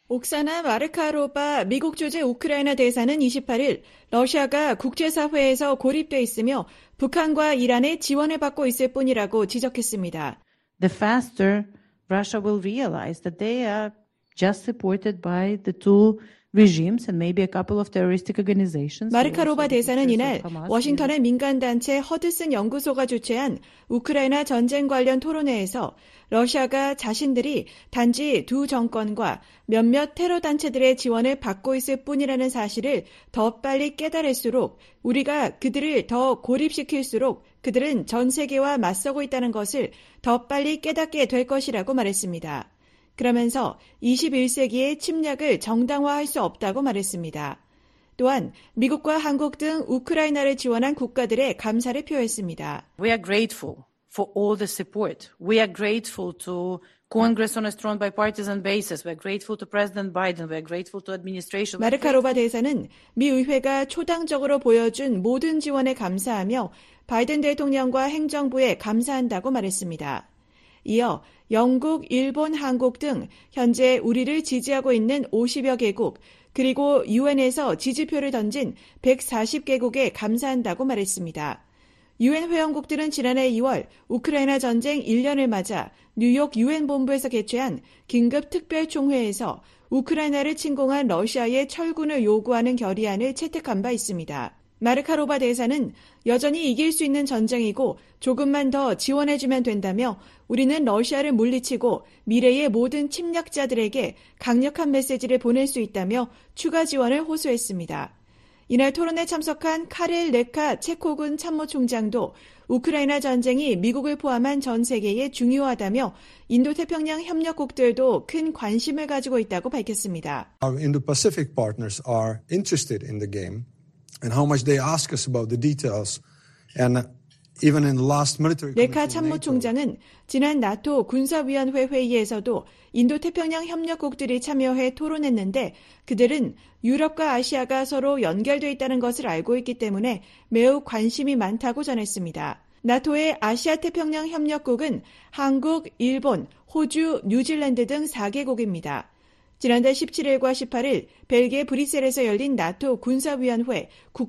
옥사나 마르카로바 미국 주재 우크라이나 대사는 이십팔 일 러시아가 국제사회에서 고립돼 있으며 북한과 이란의 지원을 받고 있을 뿐이라고 지적했습니다. The faster Russia will realize that they are just supported by the two regimes and maybe a couple of terroristic organizations. 마르카로바 대사는 이날 워싱턴의 민간단체 허드슨 연구소가 주최한 우크라이나 전쟁 관련 토론회에서 러시아가 자신들이 단지 두 정권과 몇몇 테러 단체들의 지원을 받고 있을 뿐이라는 사실을 더 빨리 깨달을수록 우리가 그들을 더 고립시킬수록 그들은 전 세계와 맞서고 있다는 것을 더 빨리 깨닫게 될 것이라고 말했습니다. 그러면서 이십일 세기의 침략을 정당화할 수 없다고 말했습니다. 또한 미국과 한국 등 우크라이나를 지원한 국가들의 감사를 표했습니다. We are grateful for all the support. We are grateful to Congress on a strong bipartisan basis. We are grateful to President Biden. We are grateful to administration. 마르카로바 대사는 미 의회가 초당적으로 보여준 모든 지원에 감사하며 바이든 대통령과 행정부에 감사한다고 말했습니다. 이어 영국, 일본, 한국 등 현재 우리를 지지하고 있는 오십여 개국 그리고 유엔에서 지지표를 던진 백사십 개국에 감사한다고 말했습니다. 유엔 회원국들은 지난해 이월 우크라이나 전쟁 일 년을 맞아 뉴욕 유엔 본부에서 개최한 긴급 특별총회에서 우크라이나를 침공한 러시아의 철군을 요구하는 결의안을 채택한 바 있습니다. 마르카로바 대사는 여전히 이길 수 있는 전쟁이고 조금만 더 지원해주면 된다며 우리는 러시아를 물리치고 미래의 모든 침략자들에게 강력한 메시지를 보낼 수 있다며 추가 지원을 호소했습니다. 이날 토론에 참석한 카렐 레카 체코군 참모총장도 우크라이나 전쟁이 미국을 포함한 전 세계에 중요하다며 인도태평양 협력국들도 큰 관심을 가지고 있다고 밝혔습니다. Our Indo-Pacific partners are interested in the game. And how much they ask us about the details. And even in the last military 레카 참모총장은 지난 나토 군사위원회 회의에서도 인도태평양 협력국들이 참여해 토론했는데 그들은 유럽과 아시아가 서로 연결돼 있다는 것을 알고 있기 때문에 매우 관심이 많다고 전했습니다. 나토의 아시아태평양 협력국은 한국, 일본, 호주, 뉴질랜드 등 사 개국입니다. 지난달 십칠 일과 십팔 일 벨기에 브뤼셀에서 열린 나토 군사위원회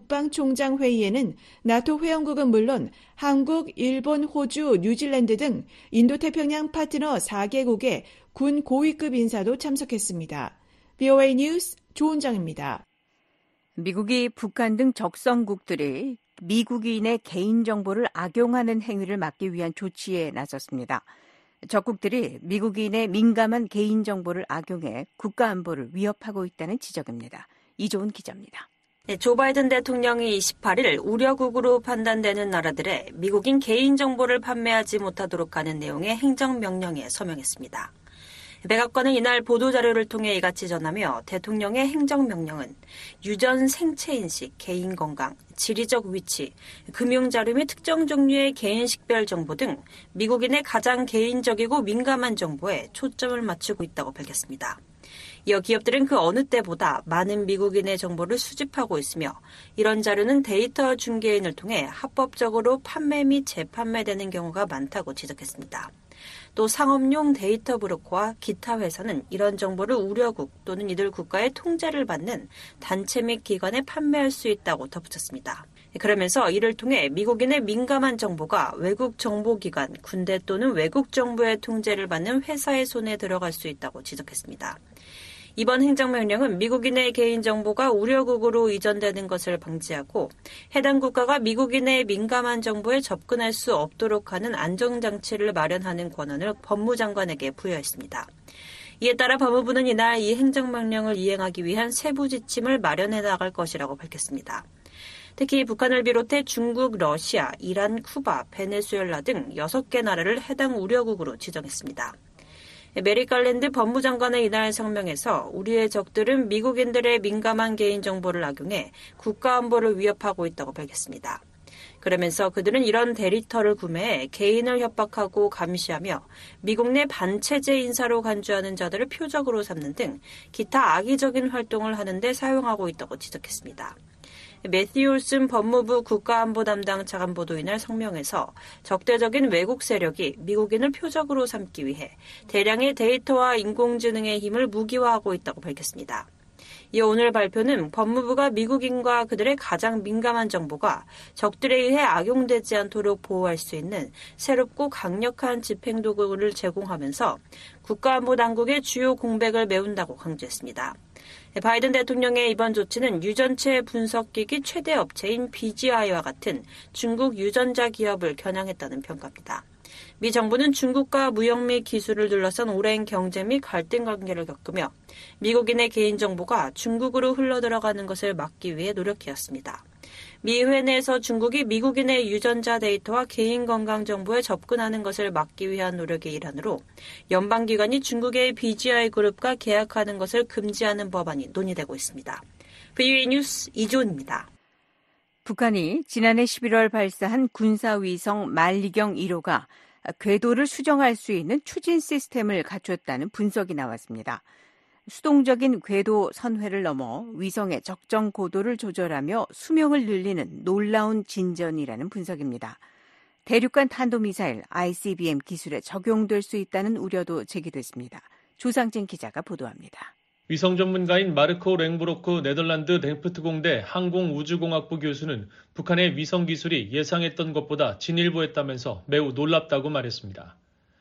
국방총장 회의에는 나토 회원국은 물론 한국, 일본, 호주, 뉴질랜드 등 인도태평양 파트너 사 개국의 군 고위급 인사도 참석했습니다. 브이오에이 뉴스 조은정입니다. 미국이 북한 등 적성국들이 미국인의 개인정보를 악용하는 행위를 막기 위한 조치에 나섰습니다. 적국들이 미국인의 민감한 개인정보를 악용해 국가안보를 위협하고 있다는 지적입니다. 이조은 기자입니다. 네, 조 바이든 대통령이 이십팔 일 우려국으로 판단되는 나라들의 미국인 개인정보를 판매하지 못하도록 하는 내용의 행정명령에 서명했습니다. 백악관은 이날 보도자료를 통해 이같이 전하며 대통령의 행정명령은 유전 생체인식, 개인건강, 지리적 위치, 금융자료 및 특정 종류의 개인식별 정보 등 미국인의 가장 개인적이고 민감한 정보에 초점을 맞추고 있다고 밝혔습니다. 이어 기업들은 그 어느 때보다 많은 미국인의 정보를 수집하고 있으며 이런 자료는 데이터 중개인을 통해 합법적으로 판매 및 재판매되는 경우가 많다고 지적했습니다. 또 상업용 데이터 브로커와 기타 회사는 이런 정보를 우려국 또는 이들 국가의 통제를 받는 단체 및 기관에 판매할 수 있다고 덧붙였습니다. 그러면서 이를 통해 미국인의 민감한 정보가 외국 정보기관, 군대 또는 외국 정부의 통제를 받는 회사의 손에 들어갈 수 있다고 지적했습니다. 이번 행정명령은 미국인의 개인정보가 우려국으로 이전되는 것을 방지하고 해당 국가가 미국인의 민감한 정보에 접근할 수 없도록 하는 안정장치를 마련하는 권한을 법무장관에게 부여했습니다. 이에 따라 법무부는 이날 이 행정명령을 이행하기 위한 세부 지침을 마련해 나갈 것이라고 밝혔습니다. 특히 북한을 비롯해 중국, 러시아, 이란, 쿠바, 베네수엘라 등 여섯 개 나라를 해당 우려국으로 지정했습니다. 메리 갈랜드 법무장관은 이날 성명에서 우리의 적들은 미국인들의 민감한 개인정보를 악용해 국가안보를 위협하고 있다고 밝혔습니다. 그러면서 그들은 이런 데이터를 구매해 개인을 협박하고 감시하며 미국 내 반체제 인사로 간주하는 자들을 표적으로 삼는 등 기타 악의적인 활동을 하는 데 사용하고 있다고 지적했습니다. 매튜 올슨 법무부 국가안보 담당 차관보도 이날 성명에서 적대적인 외국 세력이 미국인을 표적으로 삼기 위해 대량의 데이터와 인공지능의 힘을 무기화하고 있다고 밝혔습니다. 이어 오늘 발표는 법무부가 미국인과 그들의 가장 민감한 정보가 적들에 의해 악용되지 않도록 보호할 수 있는 새롭고 강력한 집행도구를 제공하면서 국가안보당국의 주요 공백을 메운다고 강조했습니다. 바이든 대통령의 이번 조치는 유전체 분석기기 최대 업체인 비지아이와 같은 중국 유전자 기업을 겨냥했다는 평가입니다. 미 정부는 중국과 무역 및 기술을 둘러싼 오랜 경제 및 갈등 관계를 겪으며 미국인의 개인정보가 중국으로 흘러들어가는 것을 막기 위해 노력해왔습니다. 미 의회 내에서 중국이 미국인의 유전자 데이터와 개인건강정보에 접근하는 것을 막기 위한 노력의 일환으로 연방기관이 중국의 비지아이 그룹과 계약하는 것을 금지하는 법안이 논의되고 있습니다. 브이오에이 뉴스 이조은입니다. 북한이 지난해 십일월 발사한 군사위성 만리경 일 호가 궤도를 수정할 수 있는 추진 시스템을 갖췄다는 분석이 나왔습니다. 수동적인 궤도 선회를 넘어 위성의 적정 고도를 조절하며 수명을 늘리는 놀라운 진전이라는 분석입니다. 대륙간 탄도미사일 아이씨비엠 기술에 적용될 수 있다는 우려도 제기됐습니다. 조상진 기자가 보도합니다. 위성 전문가인 마르코 랭브로크 네덜란드 덴프트 공대 항공우주공학부 교수는 북한의 위성 기술이 예상했던 것보다 진일보했다면서 매우 놀랍다고 말했습니다.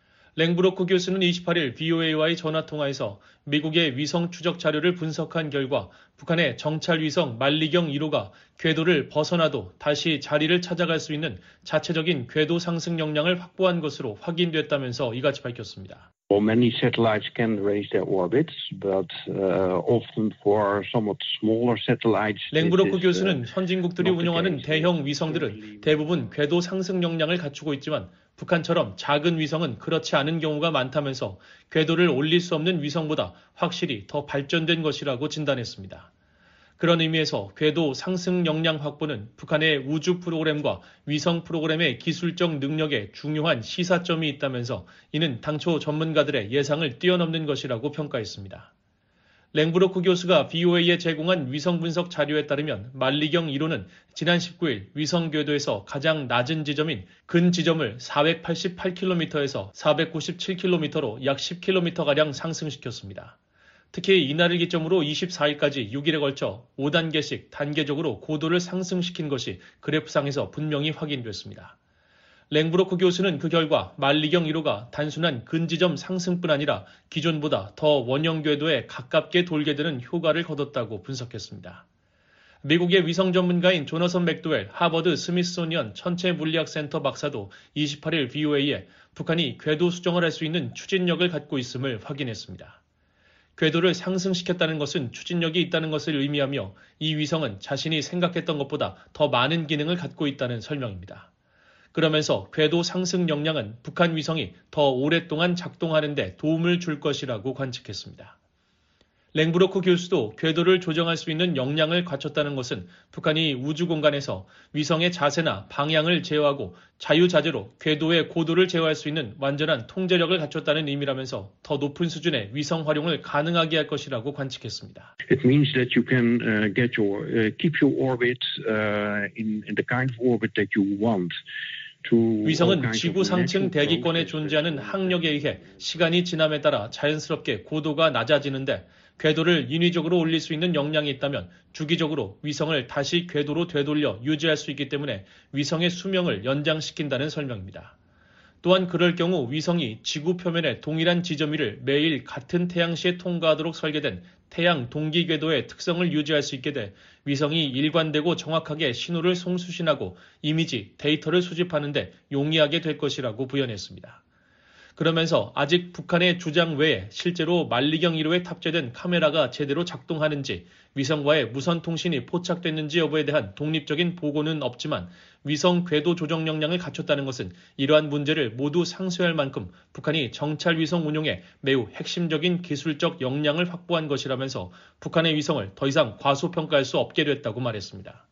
랭브로크 교수는 이십팔일 브이오에이와의 전화통화에서 미국의 위성 추적 자료를 분석한 결과 북한의 정찰 위성 만리경 일 호가 궤도를 벗어나도 다시 자리를 찾아갈 수 있는 자체적인 궤도 상승 역량을 확보한 것으로 확인됐다면서 이같이 밝혔습니다. Well, many satellites can raise their orbits, but uh, often for somewhat smaller satellites. 랭브로크 교수는 선진국들이 운영하는 대형 위성들은 대부분 궤도 상승 역량을 갖추고 있지만 북한처럼 작은 위성은 그렇지 않은 경우가 많다면서 궤도를 올릴 수 없는 위성보다 확실히 더 발전된 것이라고 진단했습니다. 그런 의미에서 궤도 상승 역량 확보는 북한의 우주 프로그램과 위성 프로그램의 기술적 능력에 중요한 시사점이 있다면서 이는 당초 전문가들의 예상을 뛰어넘는 것이라고 평가했습니다. 랭브로크 교수가 브이오에이에 제공한 위성 분석 자료에 따르면 만리경 일 호는 지난 십구일 위성 궤도에서 가장 낮은 지점인 근 지점을 사백팔십팔 킬로미터에서 사백구십칠 킬로미터로 약 십 킬로미터가량 상승시켰습니다. 특히 이날을 기점으로 이십사일까지 육 일에 걸쳐 오 단계씩 단계적으로 고도를 상승시킨 것이 그래프상에서 분명히 확인됐습니다. 랭브로크 교수는 그 결과 만리경 일 호가 단순한 근지점 상승뿐 아니라 기존보다 더 원형 궤도에 가깝게 돌게 되는 효과를 거뒀다고 분석했습니다. 미국의 위성 전문가인 조너선 맥도웰 하버드 스미소니언 천체물리학센터 박사도 이십팔일 브이오에이에 북한이 궤도 수정을 할 수 있는 추진력을 갖고 있음을 확인했습니다. 궤도를 상승시켰다는 것은 추진력이 있다는 것을 의미하며 이 위성은 자신이 생각했던 것보다 더 많은 기능을 갖고 있다는 설명입니다. 그러면서 궤도 상승 역량은 북한 위성이 더 오랫동안 작동하는 데 도움을 줄 것이라고 관측했습니다. 랭브로크 교수도 궤도를 조정할 수 있는 역량을 갖췄다는 것은 북한이 우주 공간에서 위성의 자세나 방향을 제어하고 자유자재로 궤도의 고도를 제어할 수 있는 완전한 통제력을 갖췄다는 의미라면서 더 높은 수준의 위성 활용을 가능하게 할 것이라고 관측했습니다. It means that you can uh, get your uh, keep your orbit uh, in, in the kind of orbit that you want. 위성은 지구 상층 대기권에 존재하는 항력에 의해 시간이 지남에 따라 자연스럽게 고도가 낮아지는데 궤도를 인위적으로 올릴 수 있는 역량이 있다면 주기적으로 위성을 다시 궤도로 되돌려 유지할 수 있기 때문에 위성의 수명을 연장시킨다는 설명입니다. 또한 그럴 경우 위성이 지구 표면의 동일한 지점 위를 매일 같은 태양시에 통과하도록 설계된 태양 동기 궤도의 특성을 유지할 수 있게 돼 위성이 일관되고 정확하게 신호를 송수신하고 이미지, 데이터를 수집하는 데 용이하게 될 것이라고 부연했습니다. 그러면서 아직 북한의 주장 외에 실제로 만리경 일 호에 탑재된 카메라가 제대로 작동하는지 위성과의 무선 통신이 포착됐는지 여부에 대한 독립적인 보고는 없지만 위성 궤도 조정 역량을 갖췄다는 것은 이러한 문제를 모두 상쇄할 만큼 북한이 정찰 위성 운용에 매우 핵심적인 기술적 역량을 확보한 것이라면서 북한의 위성을 더 이상 과소평가할 수 없게 됐다고 말했습니다.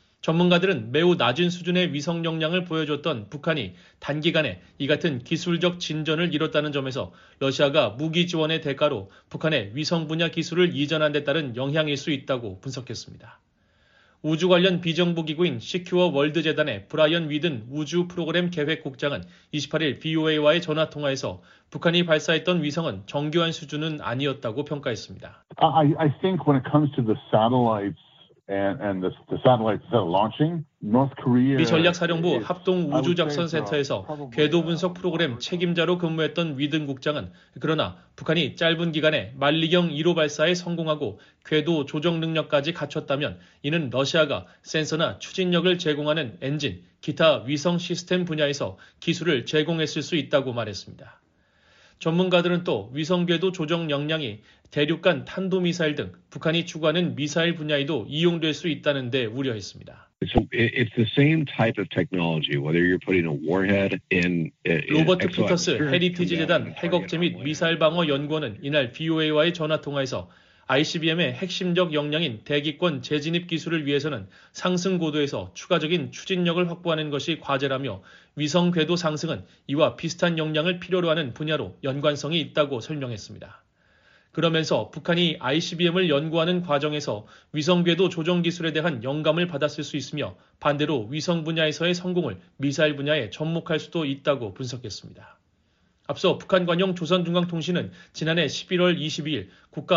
전문가들은 매우 낮은 수준의 위성 역량을 보여줬던 북한이 단기간에 이 같은 기술적 진전을 이뤘다는 점에서 러시아가 무기 지원의 대가로 북한의 위성 분야 기술을 이전한 데 따른 영향일 수 있다고 분석했습니다. 우주 관련 비정부기구인 시큐어 월드재단의 브라이언 위든 우주 프로그램 계획국장은 이십팔 일 브이오에이와의 전화통화에서 북한이 발사했던 위성은 정교한 수준은 아니었다고 평가했습니다. I, I think when it comes to the satellites and, and the, the satellites that are launching, North Korea. 미 전략사령부 합동우주작전센터에서 궤도 분석 프로그램 책임자로 근무했던 위든 국장은 그러나 북한이 짧은 기간에 만리경 일 호 발사에 성공하고 궤도 조정 능력까지 갖췄다면 이는 러시아가 센서나 추진력을 제공하는 엔진, 기타 위성 시스템 분야에서 기술을 제공했을 수 있다고 말했습니다. 전문가들은 또 위성궤도 조정 역량이 대륙간 탄도미사일 등 북한이 추구하는 미사일 분야에도 이용될 수 있다는 데 우려했습니다. So it's the same type of technology, whether you're putting a warhead in. 로버트 피터스 헤리티지 재단 핵억제 및 미사일 방어 연구원은 이날 브이오에이와의 전화통화에서 아이씨비엠의 핵심적 역량인 대기권 재진입 기술을 위해서는 상승 고도에서 추가적인 추진력을 확보하는 것이 과제라며 위성 궤도 상승은 이와 비슷한 역량을 필요로 하는 분야로 연관성이 있다고 설명했습니다. 그러면서 북한이 아이씨비엠을 연구하는 과정에서 위성 궤도 조정 기술에 대한 영감을 받았을 수 있으며 반대로 위성 분야에서의 성공을 미사일 분야에 접목할 수도 있다고 분석했습니다. 앞서 북한 관영 조선중앙통신은 지난해 십일월 이십이일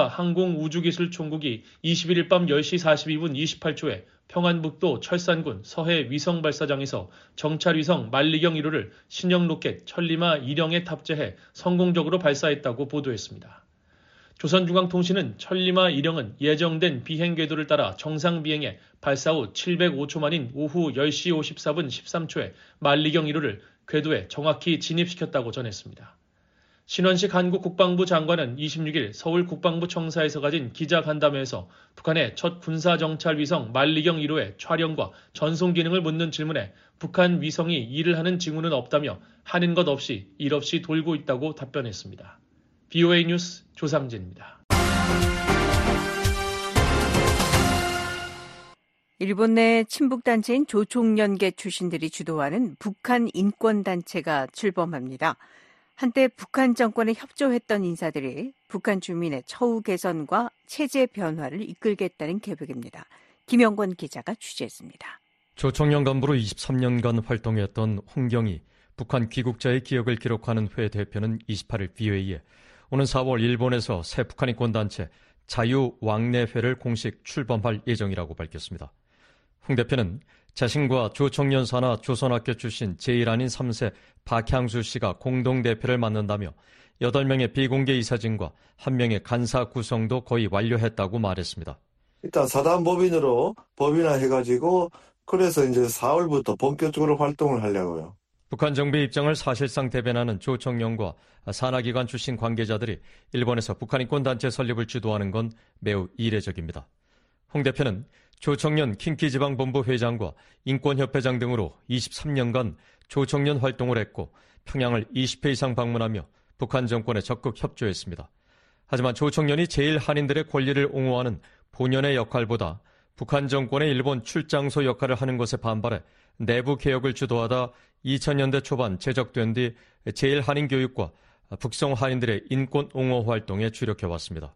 국가항공우주기술총국이 이십일일 밤 열 시 사십이 분 이십팔 초에 평안북도 철산군 서해 위성발사장에서 정찰위성 만리경 일 호를 신형 로켓 천리마 일형에 탑재해 성공적으로 발사했다고 보도했습니다. 조선중앙통신은 천리마 일형은 예정된 비행 궤도를 따라 정상 비행해 발사 후 칠백오 초 만인 오후 열 시 오십사 분 십삼 초에 만리경 일 호를 궤도에 정확히 진입시켰다고 전했습니다. 신원식 한국 국방부 장관은 이십육일 서울 국방부 청사에서 가진 기자간담회에서 북한의 첫 군사정찰 위성 만리경 일 호의 촬영과 전송 기능을 묻는 질문에 북한 위성이 일을 하는 징후는 없다며 하는 것 없이 일 없이 돌고 있다고 답변했습니다. 브이오에이 뉴스 조상진입니다. 일본 내 친북단체인 조총련계 출신들이 주도하는 북한 인권단체가 출범합니다. 한때 북한 정권에 협조했던 인사들이 북한 주민의 처우 개선과 체제 변화를 이끌겠다는 계획입니다. 김영권 기자가 취재했습니다. 조총련 간부로 이십삼 년간 활동했던 홍경희 북한 귀국자의 기억을 기록하는 회 대표는 이십팔일 브이오에이에 오는 사월 일본에서 새 북한 인권단체 자유왕래회를 공식 출범할 예정이라고 밝혔습니다. 홍 대표는 자신과 조총련 산하 조선학교 출신 제일 아닌 삼 세 박향수 씨가 공동대표를 맡는다며 여덟 명의 비공개 이사진과 한 명의 간사 구성도 거의 완료했다고 말했습니다. 일단 사단 법인으로 법인화해가지고 그래서 이제 사월부터 본격적으로 활동을 하려고요. 북한 정부의 입장을 사실상 대변하는 조총련과 산하기관 출신 관계자들이 일본에서 북한 인권단체 설립을 주도하는 건 매우 이례적입니다. 홍 대표는 조총련 킹키지방본부 회장과 인권협회장 등으로 이십삼 년간 조총련 활동을 했고 평양을 이십 회 이상 방문하며 북한 정권에 적극 협조했습니다. 하지만 조총련이 제일 한인들의 권리를 옹호하는 본연의 역할보다 북한 정권의 일본 출장소 역할을 하는 것에 반발해 내부 개혁을 주도하다 이천 년대 초반 제적된 뒤 제일 한인 교육과 북송 한인들의 인권 옹호 활동에 주력해왔습니다.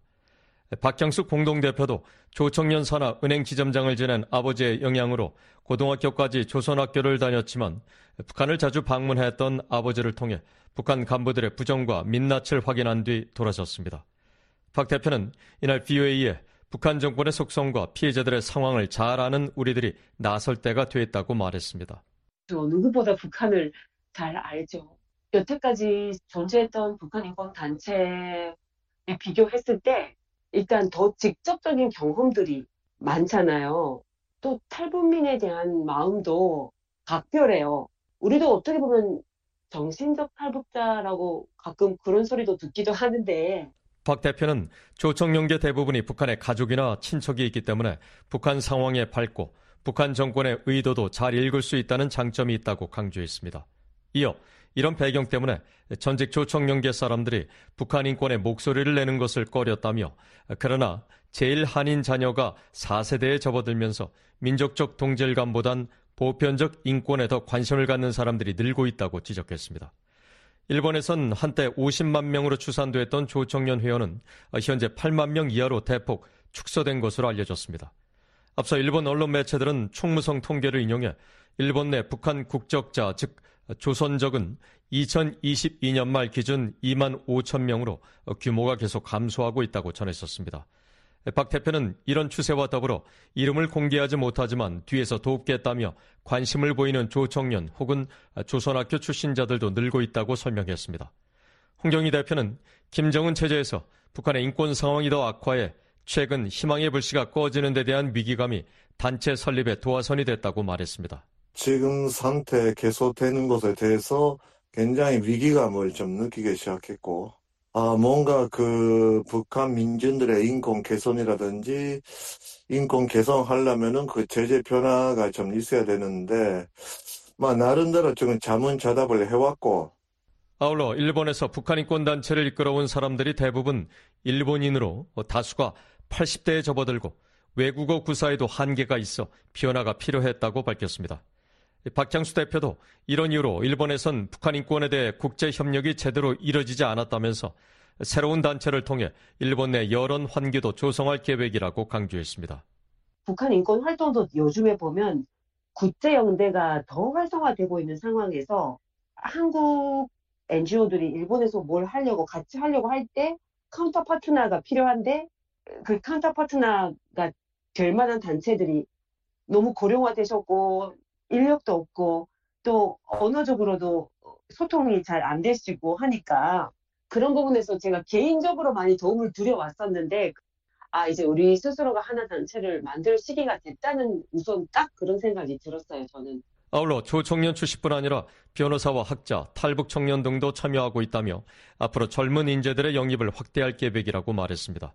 박향수 공동대표도 조총련 산하 은행지점장을 지낸 아버지의 영향으로 고등학교까지 조선학교를 다녔지만 북한을 자주 방문했던 아버지를 통해 북한 간부들의 부정과 민낯을 확인한 뒤 돌아섰습니다. 박 대표는 이날 브이오에이에 북한 정권의 속성과 피해자들의 상황을 잘 아는 우리들이 나설 때가 됐다고 말했습니다. 저 누구보다 북한을 잘 알죠. 여태까지 존재했던 북한 인권단체에 비교했을 때 일단 더 직접적인 경험들이 많잖아요. 또 탈북민에 대한 마음도 각별해요. 우리도 어떻게 보면 정신적 탈북자라고 가끔 그런 소리도 듣기도 하는데 박 대표는 조총련계 대부분이 북한의 가족이나 친척이 있기 때문에 북한 상황에 밝고 북한 정권의 의도도 잘 읽을 수 있다는 장점이 있다고 강조했습니다. 이어 이런 배경 때문에 전직 조총련계 사람들이 북한 인권에 목소리를 내는 것을 꺼렸다며 그러나 제일 한인 자녀가 사 세대에 접어들면서 민족적 동질감보단 보편적 인권에 더 관심을 갖는 사람들이 늘고 있다고 지적했습니다. 일본에선 한때 오십만 명으로 추산됐던 조총련 회원은 현재 팔만 명 이하로 대폭 축소된 것으로 알려졌습니다. 앞서 일본 언론 매체들은 총무성 통계를 인용해 일본 내 북한 국적자, 즉 조선족은 이천이십이 년 말 기준 이만 오천 명으로 규모가 계속 감소하고 있다고 전했었습니다. 박 대표는 이런 추세와 더불어 이름을 공개하지 못하지만 뒤에서 돕겠다며 관심을 보이는 조청년 혹은 조선학교 출신자들도 늘고 있다고 설명했습니다. 홍경희 대표는 김정은 체제에서 북한의 인권 상황이 더 악화해 최근 희망의 불씨가 꺼지는 데 대한 위기감이 단체 설립의 도화선이 됐다고 말했습니다. 지금 상태 계속되는 것에 대해서 굉장히 위기감을 좀 느끼기 시작했고, 아, 뭔가 그 북한 민중들의 인권 개선이라든지 인권 개선하려면은 그 제재 변화가 좀 있어야 되는데, 막 나름대로 좀 자문자답을 해왔고. 아울러 일본에서 북한 인권 단체를 이끌어온 사람들이 대부분 일본인으로 다수가 팔십 대에 접어들고 외국어 구사에도 한계가 있어 변화가 필요했다고 밝혔습니다. 박창수 대표도 이런 이유로 일본에선 북한 인권에 대해 국제협력이 제대로 이뤄지지 않았다면서 새로운 단체를 통해 일본 내 여론 환기도 조성할 계획이라고 강조했습니다. 북한 인권 활동도 요즘에 보면 국제연대가 더 활성화되고 있는 상황에서 한국 엔지오들이 일본에서 뭘 하려고 같이 하려고 할 때 카운터 파트너가 필요한데 그 카운터 파트너가 될 만한 단체들이 너무 고령화되셨고 인력도 없고 또 언어적으로도 소통이 잘 안 되시고 하니까 그런 부분에서 제가 개인적으로 많이 도움을 드려왔었는데 아 이제 우리 스스로가 하나 단체를 만들 시기가 됐다는 우선 딱 그런 생각이 들었어요. 저는. 아울러 조청년 출신뿐 아니라 변호사와 학자, 탈북 청년 등도 참여하고 있다며 앞으로 젊은 인재들의 영입을 확대할 계획이라고 말했습니다.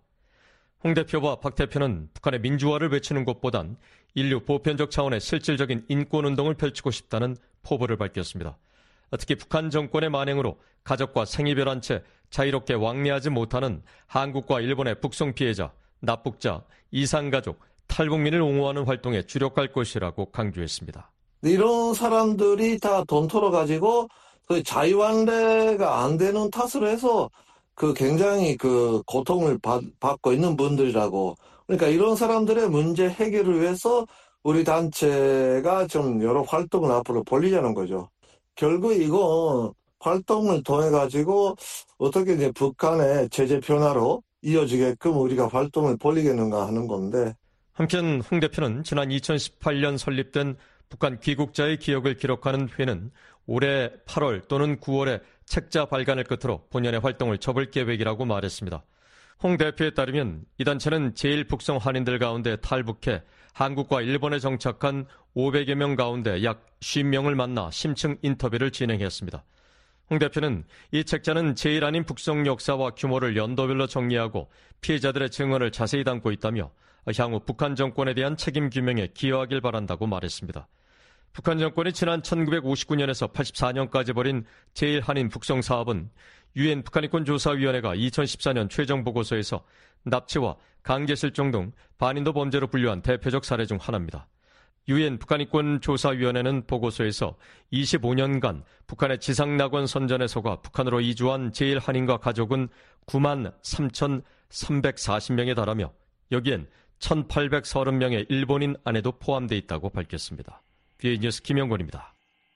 홍 대표와 박 대표는 북한의 민주화를 외치는 것보단 인류 보편적 차원의 실질적인 인권운동을 펼치고 싶다는 포부를 밝혔습니다. 특히 북한 정권의 만행으로 가족과 생이별한 채 자유롭게 왕래하지 못하는 한국과 일본의 북송 피해자, 납북자, 이산가족, 탈북민을 옹호하는 활동에 주력할 것이라고 강조했습니다. 이런 사람들이 다 돈 털어가지고 그 자유왕래가 안 되는 탓을 해서 그 굉장히 그 고통을 받, 받고 있는 분들이라고. 그러니까 이런 사람들의 문제 해결을 위해서 우리 단체가 좀 여러 활동을 앞으로 벌리자는 거죠. 결국 이건 활동을 통해 가지고 어떻게 이제 북한의 제재 변화로 이어지게끔 우리가 활동을 벌리겠는가 하는 건데. 한편 홍 대표는 지난 이천십팔 년 설립된 북한 귀국자의 기억을 기록하는 회는 올해 팔월 또는 구월에 책자 발간을 끝으로 본연의 활동을 접을 계획이라고 말했습니다. 홍 대표에 따르면 이 단체는 제일 북송 한인들 가운데 탈북해 한국과 일본에 정착한 오백여 명 가운데 약 오십 명을 만나 심층 인터뷰를 진행했습니다. 홍 대표는 이 책자는 제일 한인 북송 역사와 규모를 연도별로 정리하고 피해자들의 증언을 자세히 담고 있다며 향후 북한 정권에 대한 책임 규명에 기여하길 바란다고 말했습니다. 북한 정권이 지난 천구백오십구 년에서 팔십사 년까지 벌인 제일 한인 북송 사업은 유엔 북한인권조사위원회가 이천십사 년 최종 보고서에서 납치와 강제실종 등 반인도 범죄로 분류한 대표적 사례 중 하나입니다. 유엔 북한인권조사위원회는 보고서에서 이십오 년간 북한의 지상낙원 선전에 속아 북한으로 이주한 제일 한인과 가족은 구만 삼천삼백사십 명에 달하며 여기엔 천팔백삼십 명의 일본인 아내도 포함되어 있다고 밝혔습니다. 비에이 뉴스 김영권입니다.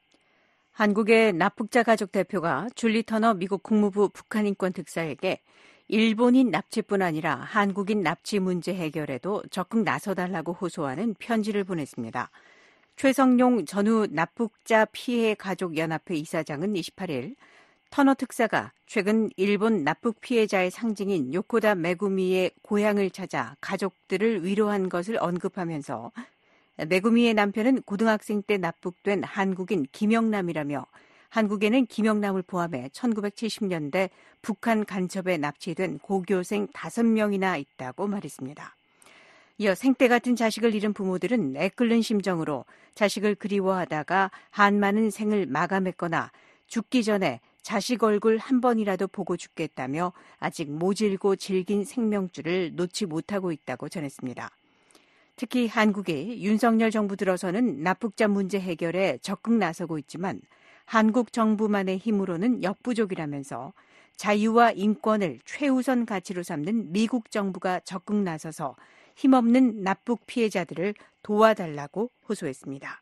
한국의 납북자 가족 대표가 줄리 터너 미국 국무부 북한인권 특사에게 일본인 납치뿐 아니라 한국인 납치 문제 해결에도 적극 나서달라고 호소하는 편지를 보냈습니다. 최성용 전후 납북자 피해 가족 연합회 이사장은 이십팔 일 터너 특사가 최근 일본 납북 피해자의 상징인 요코다 메구미의 고향을 찾아 가족들을 위로한 것을 언급하면서 메구미의 남편은 고등학생 때 납북된 한국인 김영남이라며 한국에는 김영남을 포함해 천구백칠십 년대 북한 간첩에 납치된 고교생 다섯 명이나 있다고 말했습니다. 이어 생때 같은 자식을 잃은 부모들은 애끓는 심정으로 자식을 그리워하다가 한많은 생을 마감했거나 죽기 전에 자식 얼굴 한 번이라도 보고 죽겠다며 아직 모질고 질긴 생명줄을 놓지 못하고 있다고 전했습니다. 특히 한국이 윤석열 정부 들어서는 납북자 문제 해결에 적극 나서고 있지만 한국 정부만의 힘으로는 역부족이라면서 자유와 인권을 최우선 가치로 삼는 미국 정부가 적극 나서서 힘없는 납북 피해자들을 도와달라고 호소했습니다.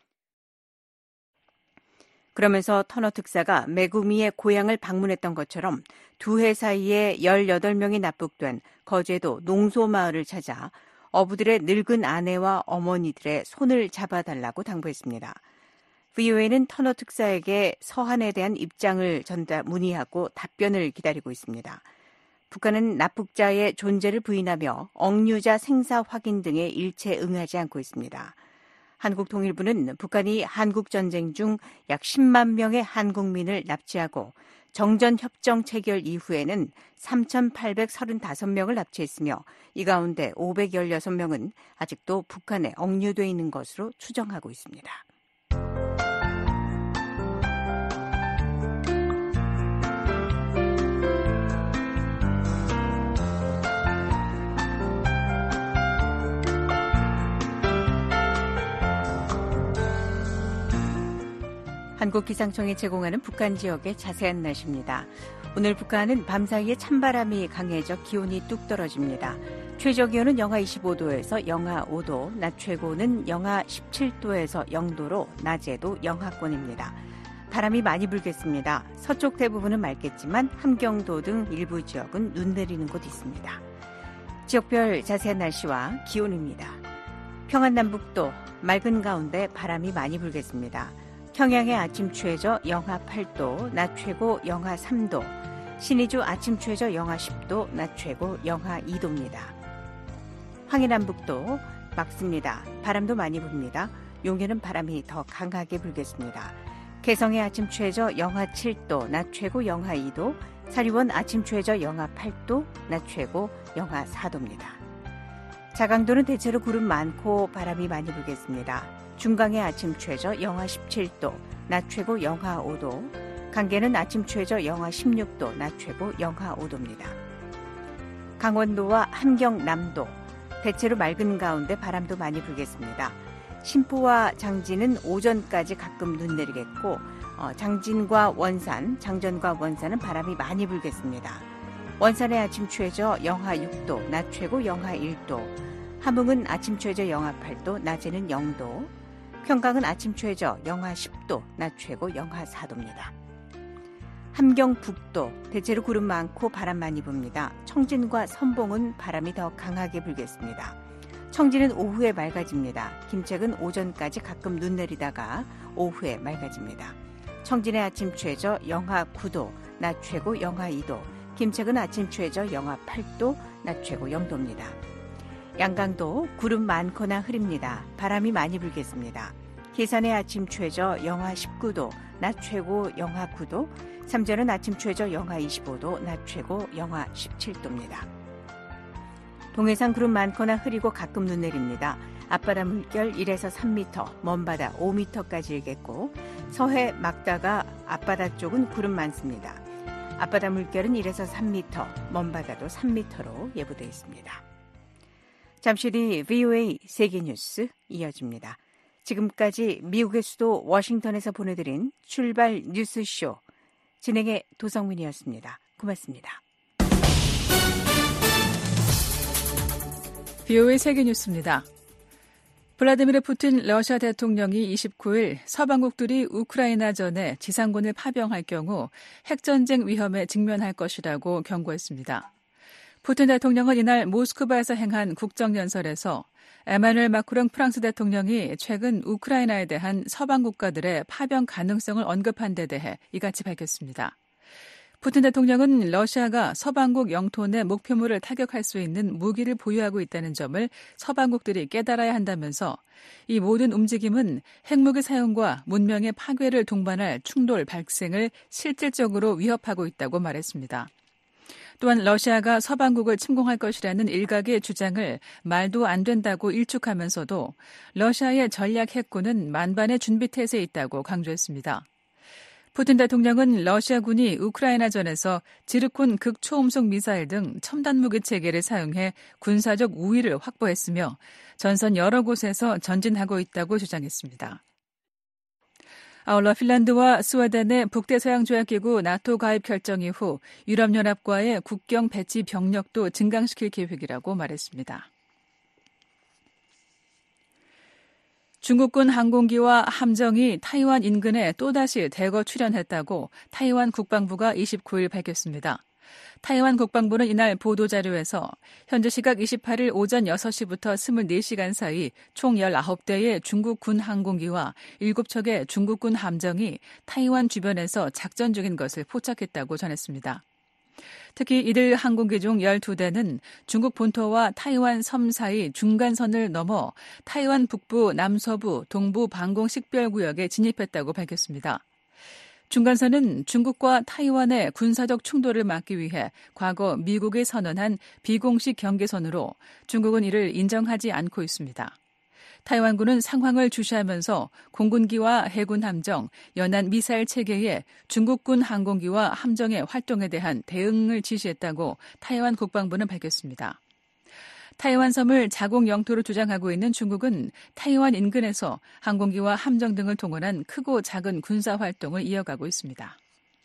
그러면서 터너 특사가 메구미의 고향을 방문했던 것처럼 두 해 사이에 열여덟 명이 납북된 거제도 농소마을을 찾아 어부들의 늙은 아내와 어머니들의 손을 잡아달라고 당부했습니다. 브이오에이는 터너 특사에게 서한에 대한 입장을 전달 문의하고 답변을 기다리고 있습니다. 북한은 납북자의 존재를 부인하며 억류자 생사 확인 등에 일체 응하지 않고 있습니다. 한국통일부는 북한이 한국전쟁 중 약 십만 명의 한국민을 납치하고 정전협정 체결 이후에는 삼천팔백삼십오 명을 납치했으며 이 가운데 오백십육 명은 아직도 북한에 억류돼 있는 것으로 추정하고 있습니다. 한국기상청이 제공하는 북한 지역의 자세한 날씨입니다. 오늘 북한은 밤사이에 찬바람이 강해져 기온이 뚝 떨어집니다. 최저기온은 영하 이십오 도에서 영하 오 도, 낮 최고는 영하 십칠 도에서 영 도로 낮에도 영하권입니다. 바람이 많이 불겠습니다. 서쪽 대부분은 맑겠지만 함경도 등 일부 지역은 눈 내리는 곳 있습니다. 지역별 자세한 날씨와 기온입니다. 평안남북도 맑은 가운데 바람이 많이 불겠습니다. 평양의 아침 최저 영하 팔 도, 낮 최고 영하 삼 도, 신의주 아침 최저 영하 십 도, 낮 최고 영하 이 도입니다. 황해남북도 맑습니다. 바람도 많이 붑니다. 용해는 바람이 더 강하게 불겠습니다. 개성의 아침 최저 영하 칠 도, 낮 최고 영하 이 도, 사리원 아침 최저 영하 팔 도, 낮 최고 영하 사 도입니다. 자강도는 대체로 구름 많고 바람이 많이 불겠습니다. 중강의 아침 최저 영하 십칠 도, 낮 최고 영하 오 도, 강계는 아침 최저 영하 십육 도, 낮 최고 영하 오 도입니다. 강원도와 함경남도, 대체로 맑은 가운데 바람도 많이 불겠습니다. 신포와 장진은 오전까지 가끔 눈 내리겠고 어, 장진과 원산, 장전과 원산은 바람이 많이 불겠습니다. 원산의 아침 최저 영하 육 도, 낮 최고 영하 일 도, 함흥은 아침 최저 영하 팔 도, 낮에는 영 도, 평강은 아침 최저 영하 십 도, 낮 최고 영하 사 도입니다. 함경 북도, 대체로 구름 많고 바람 많이 붑니다. 청진과 선봉은 바람이 더 강하게 불겠습니다. 청진은 오후에 맑아집니다. 김책은 오전까지 가끔 눈 내리다가 오후에 맑아집니다. 청진의 아침 최저 영하 구 도, 낮 최고 영하 이 도, 김책은 아침 최저 영하 팔 도, 낮 최고 영 도입니다. 양강도 구름 많거나 흐립니다. 바람이 많이 불겠습니다. 계산의 아침 최저 영하 십구 도, 낮 최고 영하 구 도, 삼전은 아침 최저 영하 이십오 도, 낮 최고 영하 십칠 도입니다. 동해상 구름 많거나 흐리고 가끔 눈 내립니다. 앞바다 물결 일에서 삼 미터, 먼바다 오 미터까지 일겠고 서해 막다가 앞바다 쪽은 구름 많습니다. 앞바다 물결은 일에서 삼 미터, 먼바다도 삼 미터로 예보되어 있습니다. 잠시 뒤 브이오에이 세계뉴스 이어집니다. 지금까지 미국의 수도 워싱턴에서 보내드린 출발 뉴스쇼 진행의 도성민이었습니다. 고맙습니다. 브이오에이 세계뉴스입니다. 블라디미르 푸틴 러시아 대통령이 이십구 일 서방국들이 우크라이나전에 지상군을 파병할 경우 핵전쟁 위험에 직면할 것이라고 경고했습니다. 푸틴 대통령은 이날 모스크바에서 행한 국정연설에서 에마누엘 마크롱 프랑스 대통령이 최근 우크라이나에 대한 서방 국가들의 파병 가능성을 언급한 데 대해 이같이 밝혔습니다. 푸틴 대통령은 러시아가 서방국 영토 내 목표물을 타격할 수 있는 무기를 보유하고 있다는 점을 서방국들이 깨달아야 한다면서 이 모든 움직임은 핵무기 사용과 문명의 파괴를 동반할 충돌 발생을 실질적으로 위협하고 있다고 말했습니다. 또한 러시아가 서방국을 침공할 것이라는 일각의 주장을 말도 안 된다고 일축하면서도 러시아의 전략 핵군은 만반의 준비태세에 있다고 강조했습니다. 푸틴 대통령은 러시아군이 우크라이나전에서 지르콘 극초음속 미사일 등 첨단 무기 체계를 사용해 군사적 우위를 확보했으며 전선 여러 곳에서 전진하고 있다고 주장했습니다. 아울러 핀란드와 스웨덴의 북대서양조약기구 나토 가입 결정 이후 유럽연합과의 국경 배치 병력도 증강시킬 계획이라고 말했습니다. 중국군 항공기와 함정이 타이완 인근에 또다시 대거 출현했다고 타이완 국방부가 이십구일 밝혔습니다. 타이완 국방부는 이날 보도자료에서 현지 시각 이십팔일 오전 여섯 시부터 이십사 시간 사이 총 열아홉 대의 중국군 항공기와 일곱 척의 중국군 함정이 타이완 주변에서 작전 중인 것을 포착했다고 전했습니다. 특히 이들 항공기 중 열두 대는 중국 본토와 타이완 섬 사이 중간선을 넘어 타이완 북부, 남서부, 동부 방공 식별구역에 진입했다고 밝혔습니다. 중간선은 중국과 타이완의 군사적 충돌을 막기 위해 과거 미국이 선언한 비공식 경계선으로 중국은 이를 인정하지 않고 있습니다. 타이완군은 상황을 주시하면서 공군기와 해군 함정, 연안 미사일 체계에 중국군 항공기와 함정의 활동에 대한 대응을 지시했다고 타이완 국방부는 밝혔습니다. 타이완 섬을 자국 영토로 주장하고 있는 중국은 타이완 인근에서 항공기와 함정 등을 동원한 크고 작은 군사 활동을 이어가고 있습니다.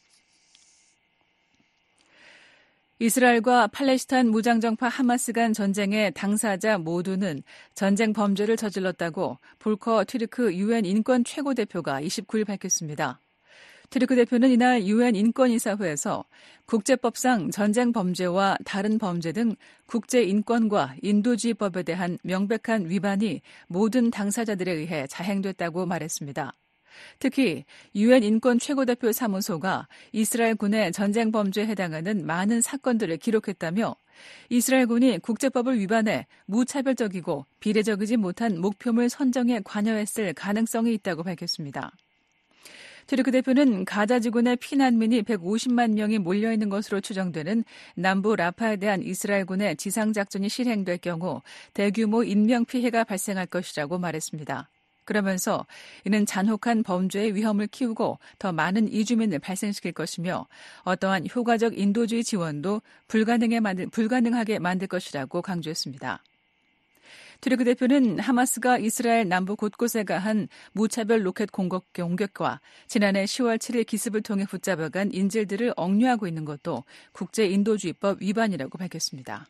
이스라엘과 팔레스타인 무장정파 하마스 간 전쟁의 당사자 모두는 전쟁 범죄를 저질렀다고 볼커 튀르크 유엔 인권 최고대표가 이십구일 밝혔습니다. 튀르크 대표는 이날 유엔 인권이사회에서 국제법상 전쟁 범죄와 다른 범죄 등 국제인권과 인도주의법에 대한 명백한 위반이 모든 당사자들에 의해 자행됐다고 말했습니다. 특히 유엔 인권 최고대표 사무소가 이스라엘군의 전쟁 범죄에 해당하는 많은 사건들을 기록했다며 이스라엘군이 국제법을 위반해 무차별적이고 비례적이지 못한 목표물 선정에 관여했을 가능성이 있다고 밝혔습니다. 튀르크 대표는 가자 지구내 피난민이 백오십만 명이 몰려있는 것으로 추정되는 남부 라파에 대한 이스라엘군의 지상작전이 실행될 경우 대규모 인명피해가 발생할 것이라고 말했습니다. 그러면서 이는 잔혹한 범죄의 위험을 키우고 더 많은 이주민을 발생시킬 것이며 어떠한 효과적 인도주의 지원도 불가능해 만들, 불가능하게 만들 것이라고 강조했습니다. 튀르크 대표는 하마스가 이스라엘 남부 곳곳에 가한 무차별 로켓 공격, 공격과 지난해 시월 칠일 기습을 통해 붙잡아간 인질들을 억류하고 있는 것도 국제인도주의법 위반이라고 밝혔습니다.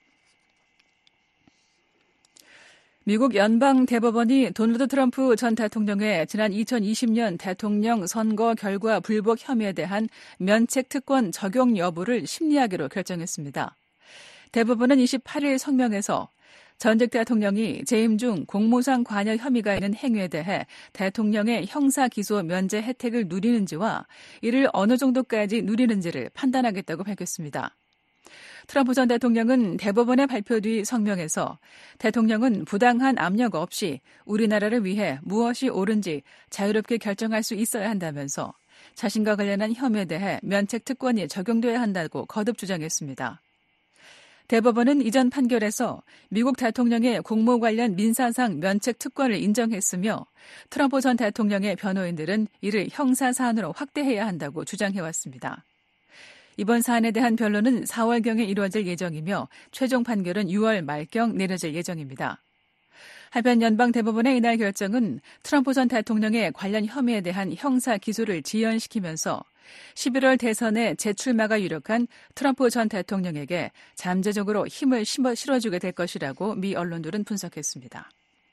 미국 연방대법원이 도널드 트럼프 전 대통령의 지난 이천이십년 대통령 선거 결과 불복 혐의에 대한 면책 특권 적용 여부를 심리하기로 결정했습니다. 대법원은 이십팔일 성명에서 전직 대통령이 재임 중 공무상 관여 혐의가 있는 행위에 대해 대통령의 형사 기소 면제 혜택을 누리는지와 이를 어느 정도까지 누리는지를 판단하겠다고 밝혔습니다. 트럼프 전 대통령은 대법원의 발표 뒤 성명에서 대통령은 부당한 압력 없이 우리나라를 위해 무엇이 옳은지 자유롭게 결정할 수 있어야 한다면서 자신과 관련한 혐의에 대해 면책 특권이 적용돼야 한다고 거듭 주장했습니다. 대법원은 이전 판결에서 미국 대통령의 공모 관련 민사상 면책 특권을 인정했으며 트럼프 전 대통령의 변호인들은 이를 형사 사안으로 확대해야 한다고 주장해왔습니다. 이번 사안에 대한 변론은 사월경에 이루어질 예정이며 최종 판결은 유월 말경 내려질 예정입니다. 한편 연방대법원의 이날 결정은 트럼프 전 대통령의 관련 혐의에 대한 형사 기소를 지연시키면서 십일월 대선에 재출마가 유력한 트럼프 전 대통령에게 잠재적으로 힘을 실어주게 될 것이라고 미 언론들은 분석했습니다.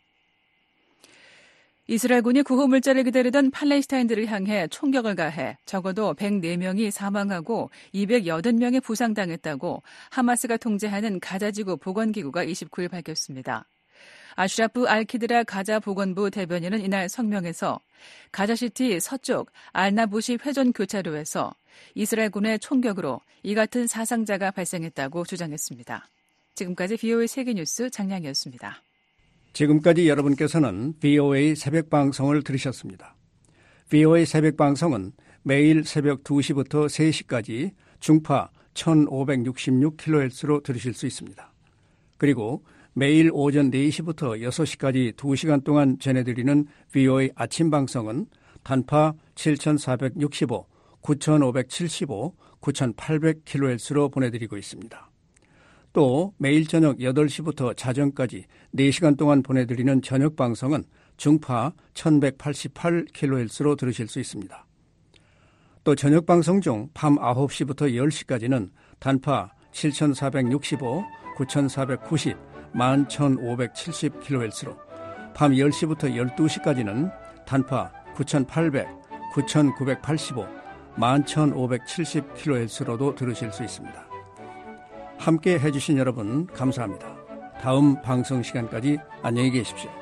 이스라엘군이 구호물자를 기다리던 팔레스타인들을 향해 총격을 가해 적어도 백사 명이 사망하고 이백팔 명이 부상당했다고 하마스가 통제하는 가자지구 보건기구가 이십구일 밝혔습니다. 아슈라프 알키드라 가자 보건부 대변인은 이날 성명에서 가자시티 서쪽 알나부시 회전 교차로에서 이스라엘군의 총격으로 이 같은 사상자가 발생했다고 주장했습니다. 지금까지 비오에이 세계뉴스 장량이었습니다. 지금까지 여러분께서는 비오에이 새벽방송을 들으셨습니다. 비오에이 새벽방송은 매일 새벽 두 시부터 세 시까지 중파 천오백육십육 킬로헤르츠로 들으실 수 있습니다. 그리고 매일 오전 네 시부터 여섯 시까지 두 시간 동안 전해드리는 비오에이 아침방송은 단파 칠천사백육십오, 구천오백칠십오, 구천팔백 킬로헤르츠로 보내드리고 있습니다. 또 매일 저녁 여덟 시부터 자정까지 네 시간 동안 보내드리는 저녁 방송은 중파 천백팔십팔 킬로헤르츠로 들으실 수 있습니다. 또 저녁 방송 중 밤 아홉 시부터 열 시까지는 단파 칠천사백육십오, 구천사백구십, 만 천오백칠십 킬로헤르츠로 밤 열 시부터 열두 시까지는 단파 구천팔백, 구천구백팔십오, 만천오백칠십 킬로헤르츠로도 들으실 수 있습니다. 함께 해주신 여러분 감사합니다. 다음 방송 시간까지 안녕히 계십시오.